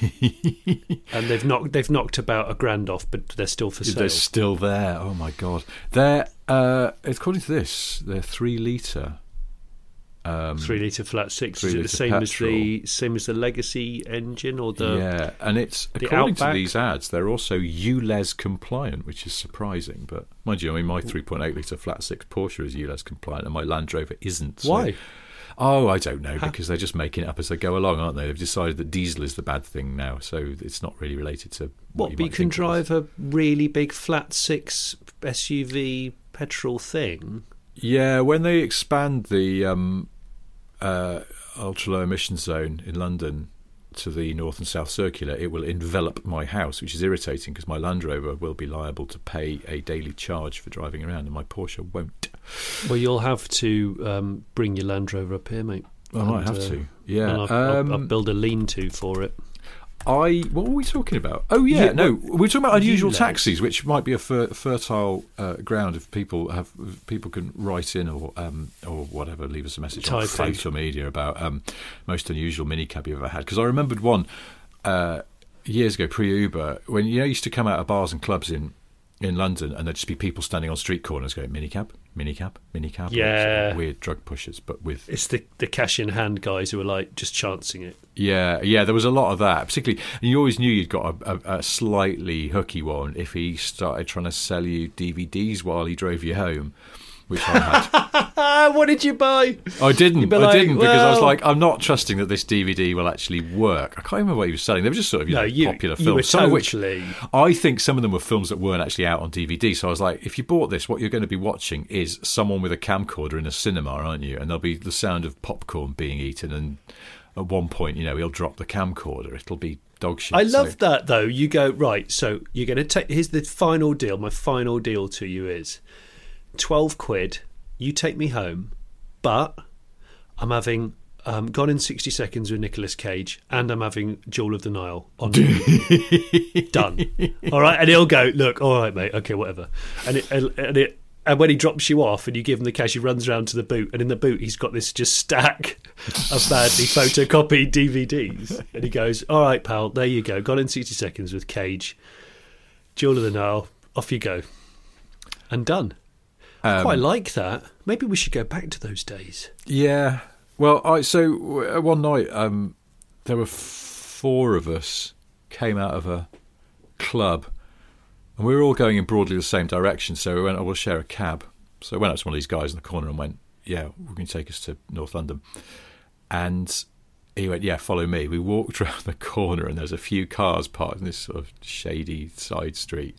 And they've knocked they've knocked about a grand off, but they're still for sale.
They're still there. Oh my god! They're uh, according to this, they're three litre. Um,
Three litre flat six.
three
Is it the
litre
same as
petrol.
the same as the Legacy engine or the?
yeah, and it's
the
according to
Outback?
these ads, they're also U L E Z compliant, which is surprising. But mind you, I mean, my three point eight litre flat six Porsche is U L E Z compliant, and my Land Rover isn't. so-
Why?
Oh, I don't know, because they're just making it up as they go along, aren't they? They've decided that diesel is the bad thing now, so it's not really related to what,
What?
you
But you
might
can
think it is.
drive a really big flat six S U V petrol thing.
Yeah, when they expand the um, uh, ultra low emission zone in London to the north and south circular, it will envelop my house, which is irritating because my Land Rover will be liable to pay a daily charge for driving around, and my Porsche won't.
Well, you'll have to um, bring your Land Rover up here, mate.
I might
And,
have
uh,
to. Yeah.
and I'll, I'll- I'll
Um,
build a lean-to for it.
I what were we talking about? Oh yeah,
Yeah,
no,
well,
we were talking about unusual
U L E Z.
taxis, which might be a fer- fertile uh, ground if people have if people can write in or um, or whatever, leave us a message on
Type in.
social media about um, most unusual minicab you've ever had. Because I remembered one uh, years ago, pre Uber, when you know, used to come out of bars and clubs in in London, and there'd just be people standing on street corners going minicab, minicab, minicab.
Yeah,
weird drug pushers, but with
it's the the cash in hand guys who are like just chancing it.
Yeah, yeah, there was a lot of that. Particularly, and you always knew you'd got a, a, a slightly hooky one if he started trying to sell you D V Ds while he drove you home, which I had.
What did you buy?
I didn't. I
like,
didn't because
well...
I was like, I'm not trusting that this D V D will actually work. I can't remember what he was selling. They were just sort of you
no,
know,
you,
popular
you
films.
were
Some
totally...
of which I think some of them were films that weren't actually out on D V D. So I was like, if you bought this, what you're going to be watching is someone with a camcorder in a cinema, aren't you? And there'll be the sound of popcorn being eaten, and at one point, you know, he'll drop the camcorder. It'll be dog shit.
I love
so.
that though. You go right. So you're going to take. Here's the final deal. My final deal to you is twelve quid. You take me home, but I'm having um, Gone in sixty Seconds with Nicolas Cage, and I'm having Jewel of the Nile on done. All right, and he'll go, look, all right, mate, okay, whatever. And it, and it, and when he drops you off and you give him the cash, he runs around to the boot, and in the boot he's got this just stack of badly photocopied D V Ds, and he goes, all right, pal, there you go, Gone in sixty Seconds with Cage, Jewel of the Nile, off you go, and done. I quite um, like that. Maybe we should go back to those days.
Yeah. Well, I so one night um, there were four of us came out of a club, and we were all going in broadly the same direction. So we went, "I will share a cab." So I went up to one of these guys in the corner and went, "Yeah, we're going to take us to North London." And he went, "Yeah, follow me." We walked around the corner, and there's a few cars parked in this sort of shady side street.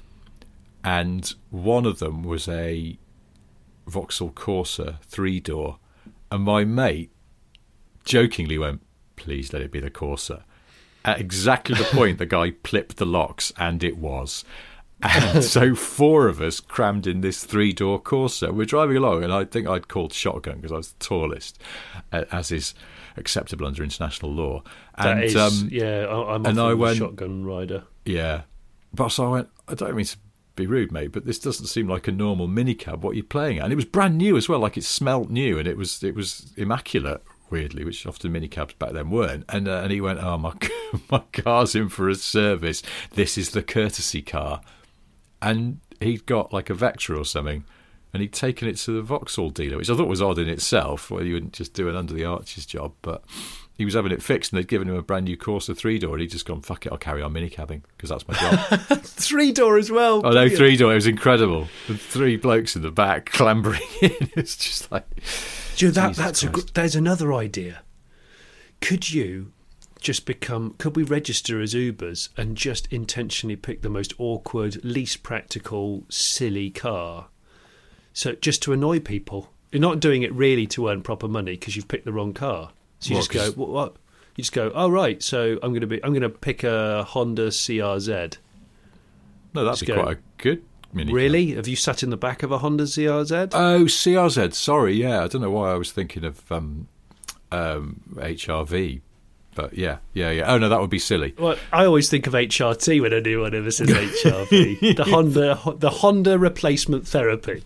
And one of them was a Vauxhall Corsa three-door. And my mate jokingly went, "Please let it be the Corsa." At exactly the point the guy clipped the locks, and it was. And so four of us crammed in this three-door Corsa. We're driving along, and I think I'd called shotgun because I was the tallest, as is acceptable under international law. And,
that is, um, yeah, I'm
and I
a
went,
shotgun rider.
Yeah. But so I went, I don't mean to be rude, mate, but this doesn't seem like a normal minicab. What are you playing at? And it was brand new as well, like it smelt new, and it was it was immaculate, weirdly, which often minicabs back then weren't. And uh, and he went, "Oh, my my car's in for a service. This is the courtesy car." And he'd got like a Vectra or something, and he'd taken it to the Vauxhall dealer, which I thought was odd in itself. Well, you wouldn't just do an under the arches job, but he was having it fixed, and they'd given him a brand new Corsa three-door, and he'd just gone, "Fuck it, I'll carry on minicabbing, because that's my job."
Three-door as well.
Oh, no, three-door. It was incredible. The three blokes in the back clambering in. It's just like...
Dude, that, that's a, there's another idea. Could you just become... Could we register as Ubers and just intentionally pick the most awkward, least practical, silly car? So just to annoy people. You're not doing it really to earn proper money because you've picked the wrong car. So you
well,
just go, what, what? You just go, oh right. So I'm going to be, I'm going to pick a Honda C R Z.
No, that'd just be go, quite a good mini.
Really? Have you sat in the back of a Honda C R Z?
Oh, C R Z. Sorry, yeah. I don't know why I was thinking of um, um, H R V, but yeah, yeah, yeah. Oh no, that would be silly.
Well, I always think of H R T when anyone ever says H R V. The Honda, the Honda replacement therapy.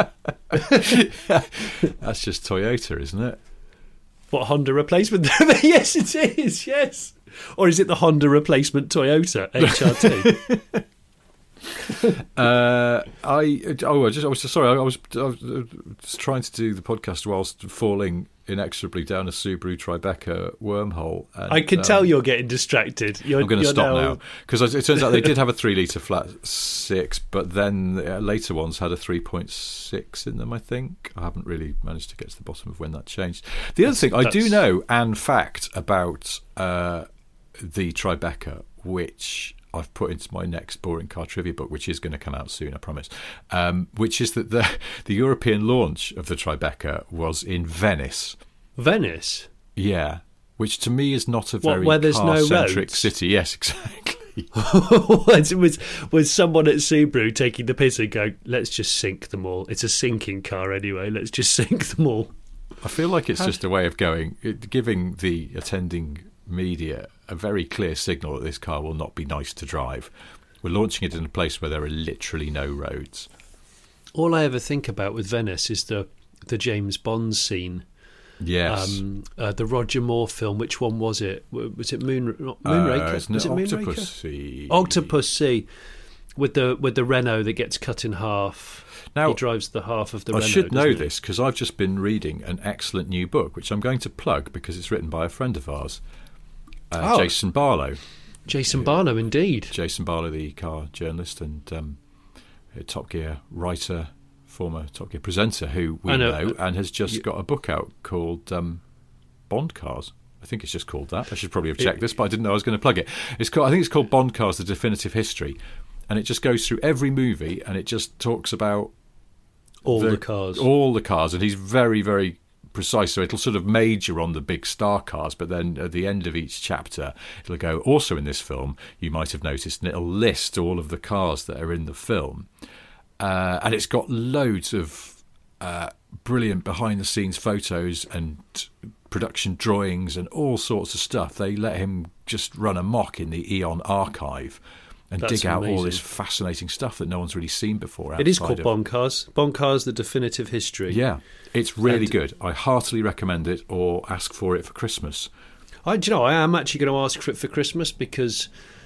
That's just Toyota, isn't it?
What, Honda replacement? Yes, it is, yes. Or is it the Honda replacement Toyota, H R T?
uh, I oh, I just I was sorry. I was, I was trying to do the podcast whilst falling inexorably down a Subaru Tribeca wormhole. And,
I can um, tell you're getting distracted. You're,
I'm going to stop
now
now because it turns out they did have a three litre flat six, but then the later ones had a three point six in them. I think I haven't really managed to get to the bottom of when that changed. The other thing I do know, and fact about uh, the Tribeca, which I've put into my next boring car trivia book, which is going to come out soon, I promise, um, which is that the the European launch of the Tribeca was in Venice.
Venice?
Yeah, which to me is not a very
what, where
car-centric
no
city. Yes, exactly.
was, was, was someone at Subaru taking the piss and going, let's just sink them all. It's a sinking car anyway, let's just sink them all.
I feel like it's How? just a way of going, giving the attending media a very clear signal that this car will not be nice to drive. We're launching it in a place where there are literally no roads.
All I ever think about with Venice is the the James Bond scene.
Yes.
Um, uh, the Roger Moore film. Which one was it? Was it Moon, Moonraker?
Uh, isn't
was
it
it
Octopussy?
Octopussy. with the with the Renault that gets cut in half.
Now,
he drives the half of the
I
Renault.
should know
doesn't he?
this because I've just been reading an excellent new book, which I'm going to plug because it's written by a friend of ours, uh,
Oh.
Jason Barlow.
Jason Barlow, indeed.
Jason Barlow, the car journalist and um, a Top Gear writer, former Top Gear presenter, who we
I
know.
know.
and has just
You-
got a book out called um, Bond Cars. I think it's just called that. I should probably have checked this, but I didn't know I was going to plug it. It's called, I think it's called Bond Cars: The Definitive History, and it just goes through every movie and it just talks about
All the, cars.
all the cars, and he's very, very precise. So it'll sort of major on the big star cars, but then at the end of each chapter, it'll go, also in this film, you might have noticed, and it'll list all of the cars that are in the film. Uh, and it's got loads of uh, brilliant behind-the-scenes photos and production drawings and all sorts of stuff. They let him just run amok in the Eon archive and
That's
dig out all
amazing.
this fascinating stuff that no one's really seen before.
It is
outside
called
of-
Bond Cars. Bond Cars: The Definitive History.
Yeah, it's really
And-
good. I heartily recommend it, or ask for it for Christmas.
I, do you know, I am actually going to ask for it for Christmas because,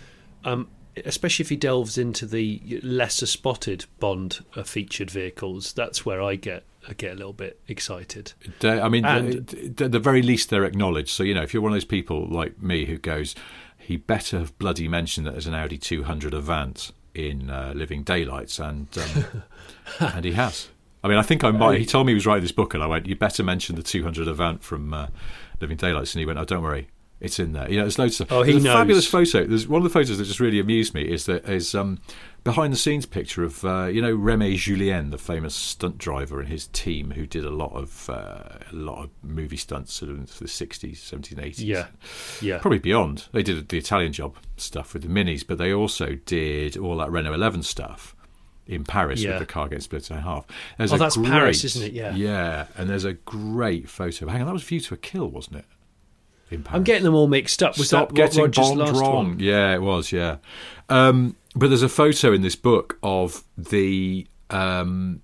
um, especially if he delves into the lesser spotted Bond uh, featured vehicles, that's where I get I get a little bit excited.
They- I mean,
And-
at the very least, they're acknowledged. So, you know, if you're one of those people like me who goes, he better have bloody mentioned that there's an Audi two hundred Avant in uh, Living Daylights, and um, and he has. I mean, I think I might. He told me he was writing this book, and I went, "You better mention the two hundred Avant from uh, Living Daylights," and he went, "Oh, don't worry, it's in there." You know, there's loads of stuff.
Oh, he
there's a
knows.
fabulous photo. There's one of the photos that just really amused me is that is um, behind the scenes picture of uh, you know Remy Julien, the famous stunt driver, and his team who did a lot of uh, a lot of movie stunts sort of in the sixties, seventies, eighties.
Yeah, yeah.
Probably beyond. They did the Italian Job stuff with the Minis, but they also did all that Renault eleven stuff in Paris
Yeah.
with the car getting split in half. There's
Oh,
a
that's
great,
Paris, isn't it? Yeah.
Yeah, and there's a great photo. Hang on, that was View to a Kill, wasn't it? In Paris.
I'm getting them all mixed up. Was
Stop
that
getting
Roger's
Bond
last
wrong.
one?
Yeah, it was, yeah. Um, but there's a photo in this book of the um,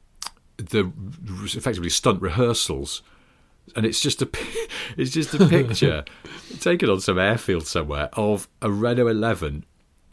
the effectively stunt rehearsals, and it's just a pi- it's just a picture taken on some airfield somewhere of a Renault eleven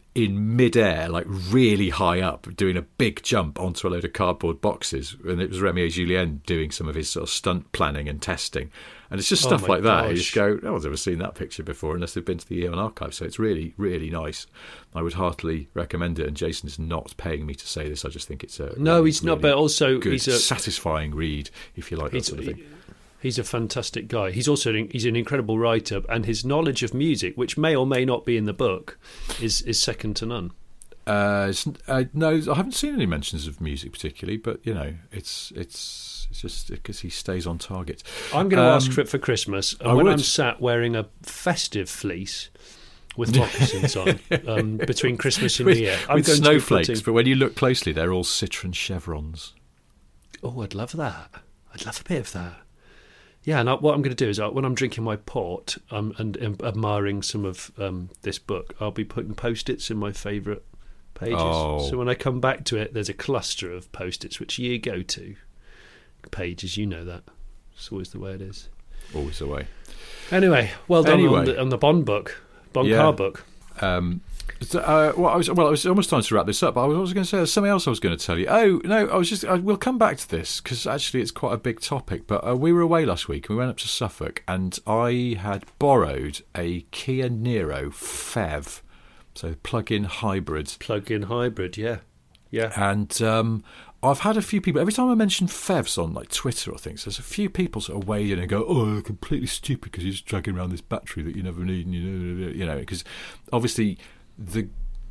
in midair, like really high up, doing a big jump onto a load of cardboard boxes, and it was Remy Julien doing some of his sort of stunt planning and testing, and it's just
Oh
stuff
my
like that. You
gosh.
just go, no one's ever seen that picture before unless they've been to the Eon archive. So it's really, really nice. I would heartily recommend it. And Jason is not paying me to say this. I just think it's a
No,
really,
he's not.
really
But also,
good,
he's a
satisfying read if you like that
he's,
sort of thing.
he's a fantastic guy. He's also an, he's an incredible writer, and his knowledge of music, which may or may not be in the book, is is second to none.
Uh, it's, uh, no, I haven't seen any mentions of music particularly, but you know, it's it's it's just because he stays on target.
I'm going to
Um,
ask for it for Christmas, and
I
when
would.
I'm sat wearing a festive fleece with moccasins on um, between Christmas and
with,
New Year, I'm
with
going
snowflakes,
to be putting...
but when you look closely, they're all Citroen chevrons.
Oh, I'd love that. I'd love a bit of that. Yeah, and I, what I'm going to do is I, when I'm drinking my port um, and, and admiring some of um, this book, I'll be putting post-its in my favourite pages.
Oh.
So when I come back to it, there's a cluster of post-its which you go to. Pages, you know that. It's always the way it is.
Always the way.
Anyway, well done
Anyway.
on, the, on the Bond book, Bond
Yeah.
car book.
Um, so, uh, well, I was well. I was almost time to wrap this up. But I was, I was going to say there's something else I was going to tell you. Oh no, I was just. I, we'll come back to this because actually it's quite a big topic. But uh, we were away last week. And we went up to Suffolk, and I had borrowed a Kia Niro F E V, so plug-in hybrid.
Plug-in hybrid, yeah. Yeah.
And um, I've had a few people, every time I mention F E Vs on like Twitter or things, there's a few people sort of weigh in and go, oh, they're completely stupid because you're just dragging around this battery that you never need. And you know, you know, because obviously the,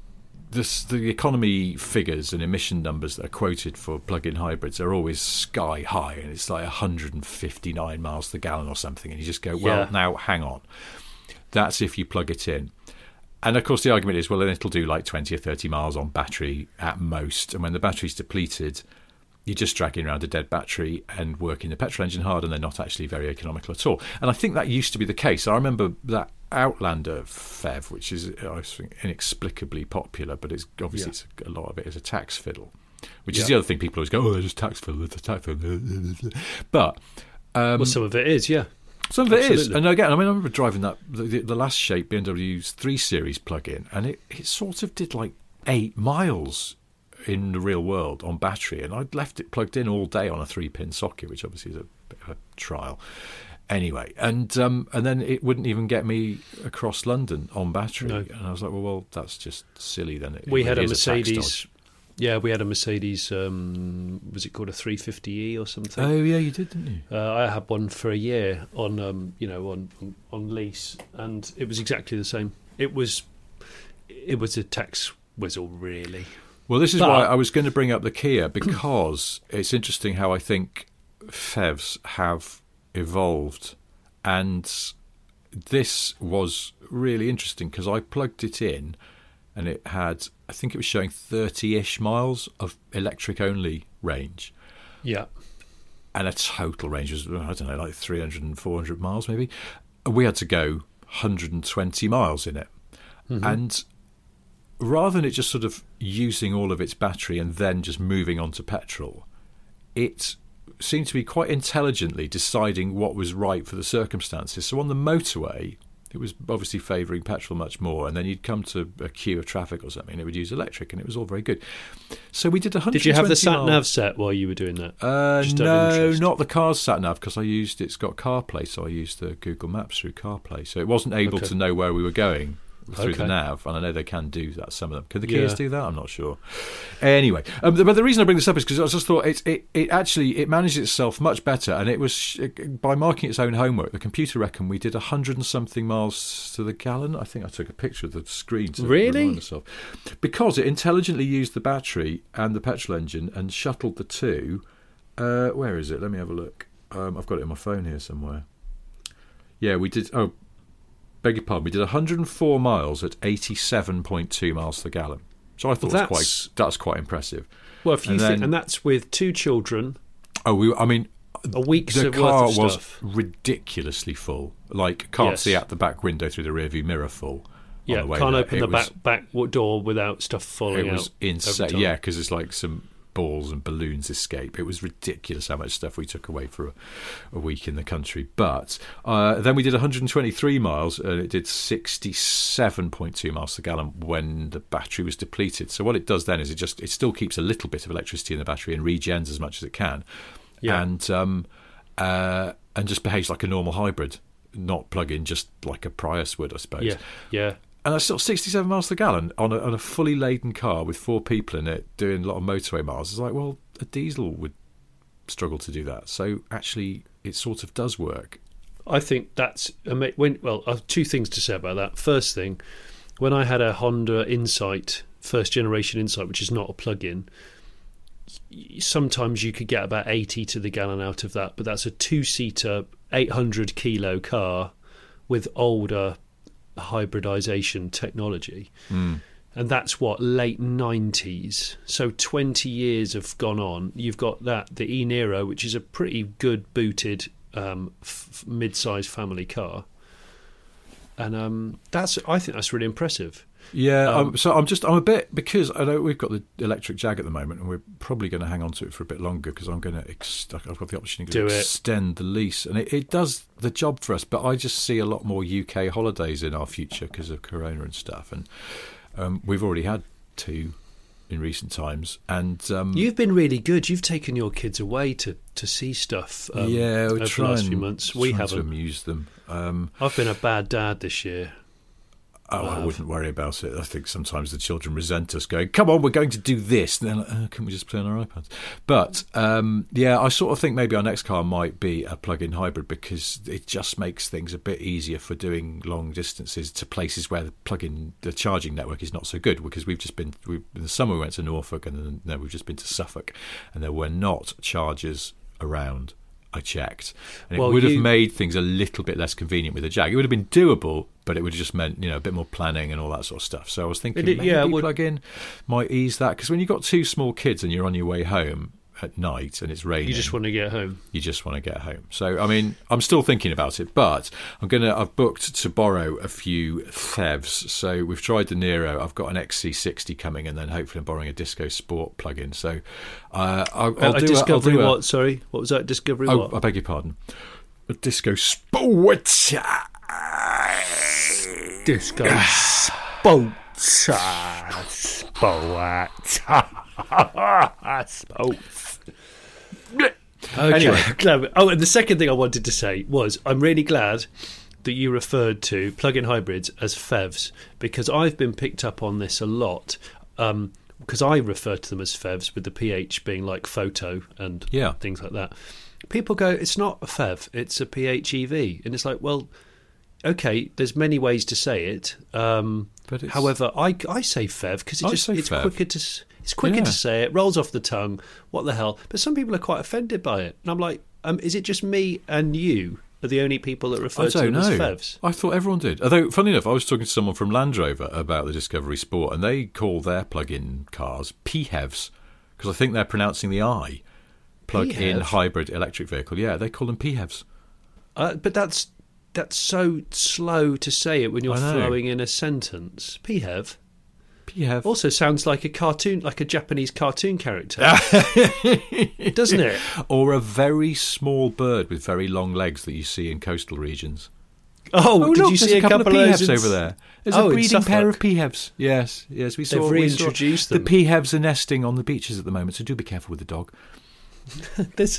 the, the economy figures and emission numbers that are quoted for plug-in hybrids are always sky high, and it's like one hundred fifty-nine miles per gallon or something. And you just go, well,
Yeah.
now hang on. That's if you plug it in. And of course, the argument is, well, then it'll do like twenty or thirty miles on battery at most. And when the battery's depleted, you're just dragging around a dead battery and working the petrol engine hard, and they're not actually very economical at all. And I think that used to be the case. I remember that Outlander F E V, which is I think inexplicably popular, but it's obviously
Yeah.
it's a, a lot of it is a tax fiddle, which
Yeah.
is the other thing people always go, oh, it's a tax fiddle, it's a tax fiddle. But um,
Well, some of it is, yeah.
some of it is,
Absolutely.
and again, I mean, I remember driving that the, the last shape B M W's three Series plug-in, and it, it sort of did like eight miles in the real world on battery, and I'd left it plugged in all day on a three-pin socket, which obviously is a bit of a trial. Anyway, and um, and then it wouldn't even get me across London on battery,
No.
and I was like, well, well, that's just silly. Then it,
We
it
had a
is tax
Mercedes.
dodge.
Yeah, we had a Mercedes. Um, was it called a three fifty E or something?
Oh yeah, you did, didn't you?
Uh, I had one for a year on, um, you know, on, on on lease, and it was exactly the same. It was, it was a tax whistle, really.
Well, this is
But-
why I was going to bring up the Kia, because it's interesting how I think F E Vs have evolved, and this was really interesting because I plugged it in, and it had, I think it was showing thirty-ish miles of electric-only range,
Yeah.
and a total range was, I don't know, like three hundred and four hundred miles maybe. We had to go one hundred twenty miles in it.
Mm-hmm.
And rather than it just sort of using all of its battery and then just moving on to petrol, it seemed to be quite intelligently deciding what was right for the circumstances. So on the motorway, it was obviously favouring petrol much more, and then you'd come to a queue of traffic or something, and it would use electric, and it was all very good. So we did one hundred twenty
Did you have the sat
miles.
nav set while you were doing that?
Uh,
Just out of
no,
interest.
not the car's sat nav, because I used it's got CarPlay, so I used the Google Maps through CarPlay, so it wasn't able
Okay.
to know where we were going through the
Okay.
nav, and I know they can do that. Some of them can the
Yeah.
Kias do that? I'm not sure. Anyway, um, but the reason I bring this up is because I just thought it, it it actually it managed itself much better, and it was by marking its own homework. The computer reckoned we did a hundred and something miles to the gallon. I think I took a picture of the screen to
Really?
remind myself, because it intelligently used the battery and the petrol engine and shuttled the two. Uh, where is it? Let me have a look. Um, I've got it on my phone here somewhere. Yeah, we did. Oh, beg your pardon. We did one hundred and four miles at eighty-seven point two miles to the gallon. So I thought
Well,
it was
that's-
quite that's quite impressive.
Well, if you
And
think,
then-
and that's with two children,
Oh, we. I mean,
a week's
the
worth
car
of
was
stuff.
ridiculously full. Like, can't
Yes.
see out the back window through the rearview mirror full.
Yeah,
on the way
can't
there.
open
It
the
was-
back back w- door without stuff falling
It
out.
was
every
insane.
time.
Yeah, because it's like some balls and balloons escape. It was ridiculous how much stuff we took away for a, a week in the country. But uh, then we did one hundred and twenty-three miles, and it did sixty-seven point two miles to the gallon when the battery was depleted. So what it does then is it just it still keeps a little bit of electricity in the battery and regens as much as it can,
Yeah.
and um, uh, and just behaves like a normal hybrid, not plug-in, just like a Prius would, I suppose.
Yeah, yeah.
And that's still sixty-seven miles to the gallon on a, on a fully laden car with four people in it doing a lot of motorway miles. It's like, well, a diesel would struggle to do that. So actually, it sort of does work.
I think that's ama- when. Well, I have two things to say about that. First thing, when I had a Honda Insight, first generation Insight, which is not a plug-in, y- sometimes you could get about eighty to the gallon out of that, but that's a two-seater, eight hundred kilo car with older hybridization technology.
Mm.
And that's what, late nineties. So twenty years have gone on. You've got that, the e-Niro, which is a pretty good booted um, f- mid-sized family car. And um, that's, I think that's really impressive.
Yeah,
Um,
um, so I'm just I'm a bit, because I know we've got the electric Jag at the moment, and we're probably going to hang on to it for a bit longer because I'm going to ex- I've got the opportunity
Do
to
it.
extend the lease, and it, it does the job for us. But I just see a lot more U K holidays in our future because of Corona and stuff, and um, we've already had two in recent times, and um,
You've been really good. You've taken your kids away to, to see stuff um,
yeah, we
over
try
the last
and,
few months. We
trying to
haven't.
amuse them. Um,
I've been a bad dad this year.
Oh, I
have.
wouldn't worry about it. I think sometimes the children resent us going, come on, we're going to do this. And they're like, oh, can we just play on our iPads? But, um, yeah, I sort of think maybe our next car might be a plug-in hybrid because it just makes things a bit easier for doing long distances to places where the plug-in, the charging network is not so good, because we've just been, we in the summer we went to Norfolk, and then no, we've just been to Suffolk, and there were not chargers around. I checked, and it
Well,
would have
you-
made things a little bit less convenient with a Jag. It would have been doable, but it would have just meant, you know, a bit more planning and all that sort of stuff. So I was thinking
It- it-
maybe
yeah, it would-
plug-in might ease that, because when you've got two small kids and you're on your way home at night and it's raining,
You just want to get home.
you just want to get home. So I mean, I'm still thinking about it, but I'm gonna. I've booked to borrow a few F E Vs. So we've tried the Nero. I've got an X C sixty coming, and then hopefully I'm borrowing a Disco Sport plug-in. So uh, I'll, I'll
a
do
Discovery
a, I'll do a,
what? Sorry, what was that? Discovery
Oh,
what?
I beg your pardon. A Disco Sport.
Disco Sport. Sports. Sports. Okay.
Anyway.
Oh, and the second thing I wanted to say was I'm really glad that you referred to plug-in hybrids as F E Vs, because I've been picked up on this a lot. Um, because I refer to them as F E Vs, with the P H being like photo and
yeah.
things like that. People go, it's not a F E V, it's a P H E V. And it's like, well, okay, there's many ways to say it. Um,
but it's,
however, I, I say F E V because it just, it's
F E V.
quicker to it's quicker
yeah.
to say it, rolls off the tongue, what the hell. But some people are quite offended by it. And I'm like, um, is it just me and you are the only people that refer
I
to
don't
them
know.
as F E Vs?
I thought everyone did. Although, funny enough, I was talking to someone from Land Rover about the Discovery Sport, and they call their plug-in cars P H E Vs, because I think they're pronouncing the I. Plug-in
P H E V?
hybrid electric vehicle. Yeah, they call them P H E Vs.
Uh, but that's that's so slow to say it when you're
I know.
flowing in a sentence. P H E V.
P H E V.
Also sounds like a cartoon, like a Japanese cartoon character, doesn't it?
Or a very small bird with very long legs that you see in coastal regions.
Oh,
Oh,
did
look,
you
there's
see
a couple, of P H E
those
Vs
in-
over there. There's
Oh,
a
in
breeding pair
Suffolk.
of P H E Vs. Yes, yes, we saw.
They've
we saw
reintroduced them.
The P H E Vs are nesting on the beaches at the moment, so do be careful with the dog.
This,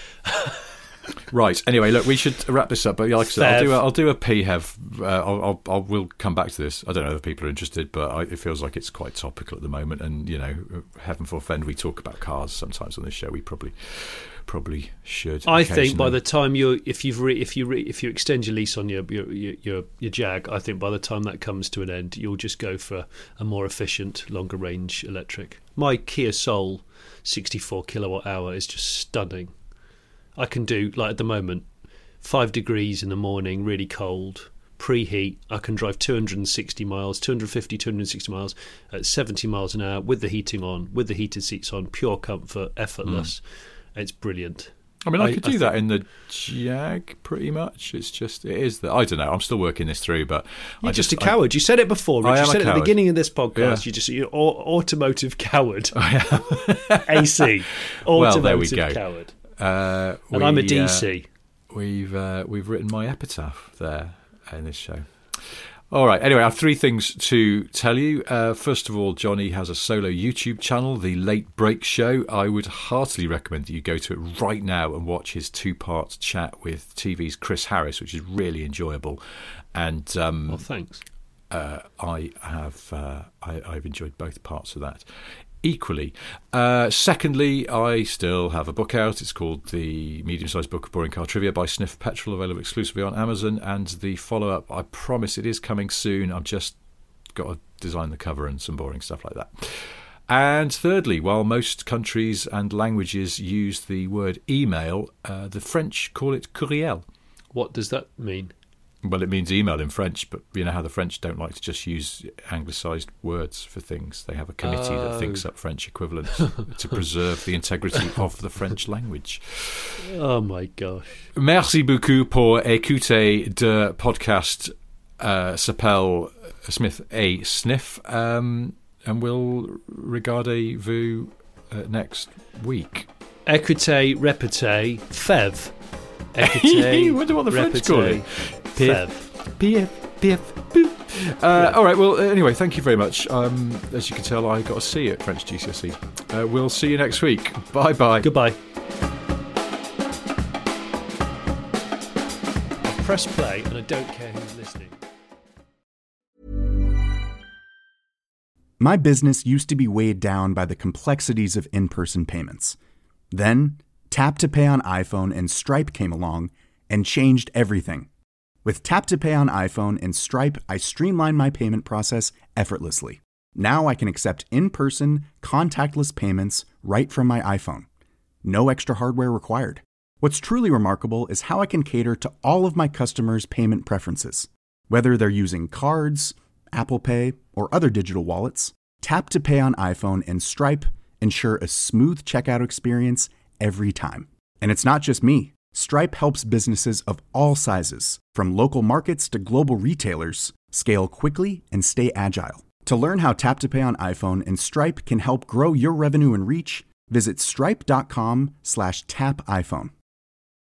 Right. Anyway, look, we should wrap this up. But like I said, I'll
Fev.
do a, I'll do a P H E V. Uh, I'll, I'll, I'll we'll come back to this. I don't know if people are interested, but I, it feels like it's quite topical at the moment. And you know, heaven forfend, we talk about cars sometimes on this show. We probably probably should.
I think by
occasionally.
the time you, if you've re, if you re, if you extend your lease on your your, your your your Jag, I think by the time that comes to an end, you'll just go for a more efficient, longer range electric. My Kia Soul, sixty-four kilowatt hour, is just stunning. I can do, like at the moment, five degrees in the morning, really cold, preheat. I can drive two hundred sixty miles, two hundred fifty, two hundred sixty miles at seventy miles an hour with the heating on, with the heated seats on, pure comfort, effortless. Mm. It's brilliant.
I mean, I,
I-
could
I
do that
think-
in the Jag pretty much. It's just, it is that. I don't know. I'm still working this through, but
You're
I
just,
just
a coward. You said it before,
I
Rich. You
am a
said it at the
coward.
beginning of this podcast.
Yeah.
You just you're au- automotive coward.
I am.
A C.
Well,
Automotive
there we go.
coward.
Uh,
And I'm a
we,
D C.
Uh, we've uh, we've written my epitaph there in this show. All right. Anyway, I have three things to tell you. Uh, first of all, Johnny has a solo YouTube channel, The Late Break Show. I would heartily recommend that you go to it right now and watch his two-part chat with T V's Chris Harris, which is really enjoyable. And um,
Oh, thanks.
uh, I have uh, I, I've enjoyed both parts of that equally. Uh, secondly, I still have a book out. It's called The Medium-Sized Book of Boring Car Trivia by Sniff Petrol, available exclusively on Amazon. And the follow-up, I promise it is coming soon. I've just got to design the cover and some boring stuff like that. And thirdly, while most countries and languages use the word email, uh, the French call it courriel.
What does that mean?
Well, it means email in French, but you know how the French don't like to just use anglicised words for things. They have a committee
Oh.
that thinks up French equivalents to preserve the integrity of the French language.
Oh, my gosh.
Merci beaucoup pour écouter de podcast uh, s'appelle Smith A. Sniff, um, and we'll regardez-vous uh, next week.
Écoutez, répétez, F E V. Écoutez,
I wonder what the French
répétez,
call it.
F E V.
Piff, piff, boop. Uh, all right, well, uh, anyway, thank you very much. Um, as you can tell, I got a C at French G C S E. Uh, we'll see you next week. Bye-bye.
Goodbye. I press play and I don't care who's listening.
My business used to be weighed down by the complexities of in-person payments. Then, Tap to Pay on iPhone and Stripe came along and changed everything. With Tap to Pay on iPhone and Stripe, I streamlined my payment process effortlessly. Now I can accept in-person, contactless payments right from my iPhone. No extra hardware required. What's truly remarkable is how I can cater to all of my customers' payment preferences. Whether they're using cards, Apple Pay, or other digital wallets, Tap to Pay on iPhone and Stripe ensure a smooth checkout experience every time. And it's not just me. Stripe helps businesses of all sizes, from local markets to global retailers, scale quickly and stay agile. To learn how Tap to Pay on iPhone and Stripe can help grow your revenue and reach, visit stripe.com slash tap iPhone.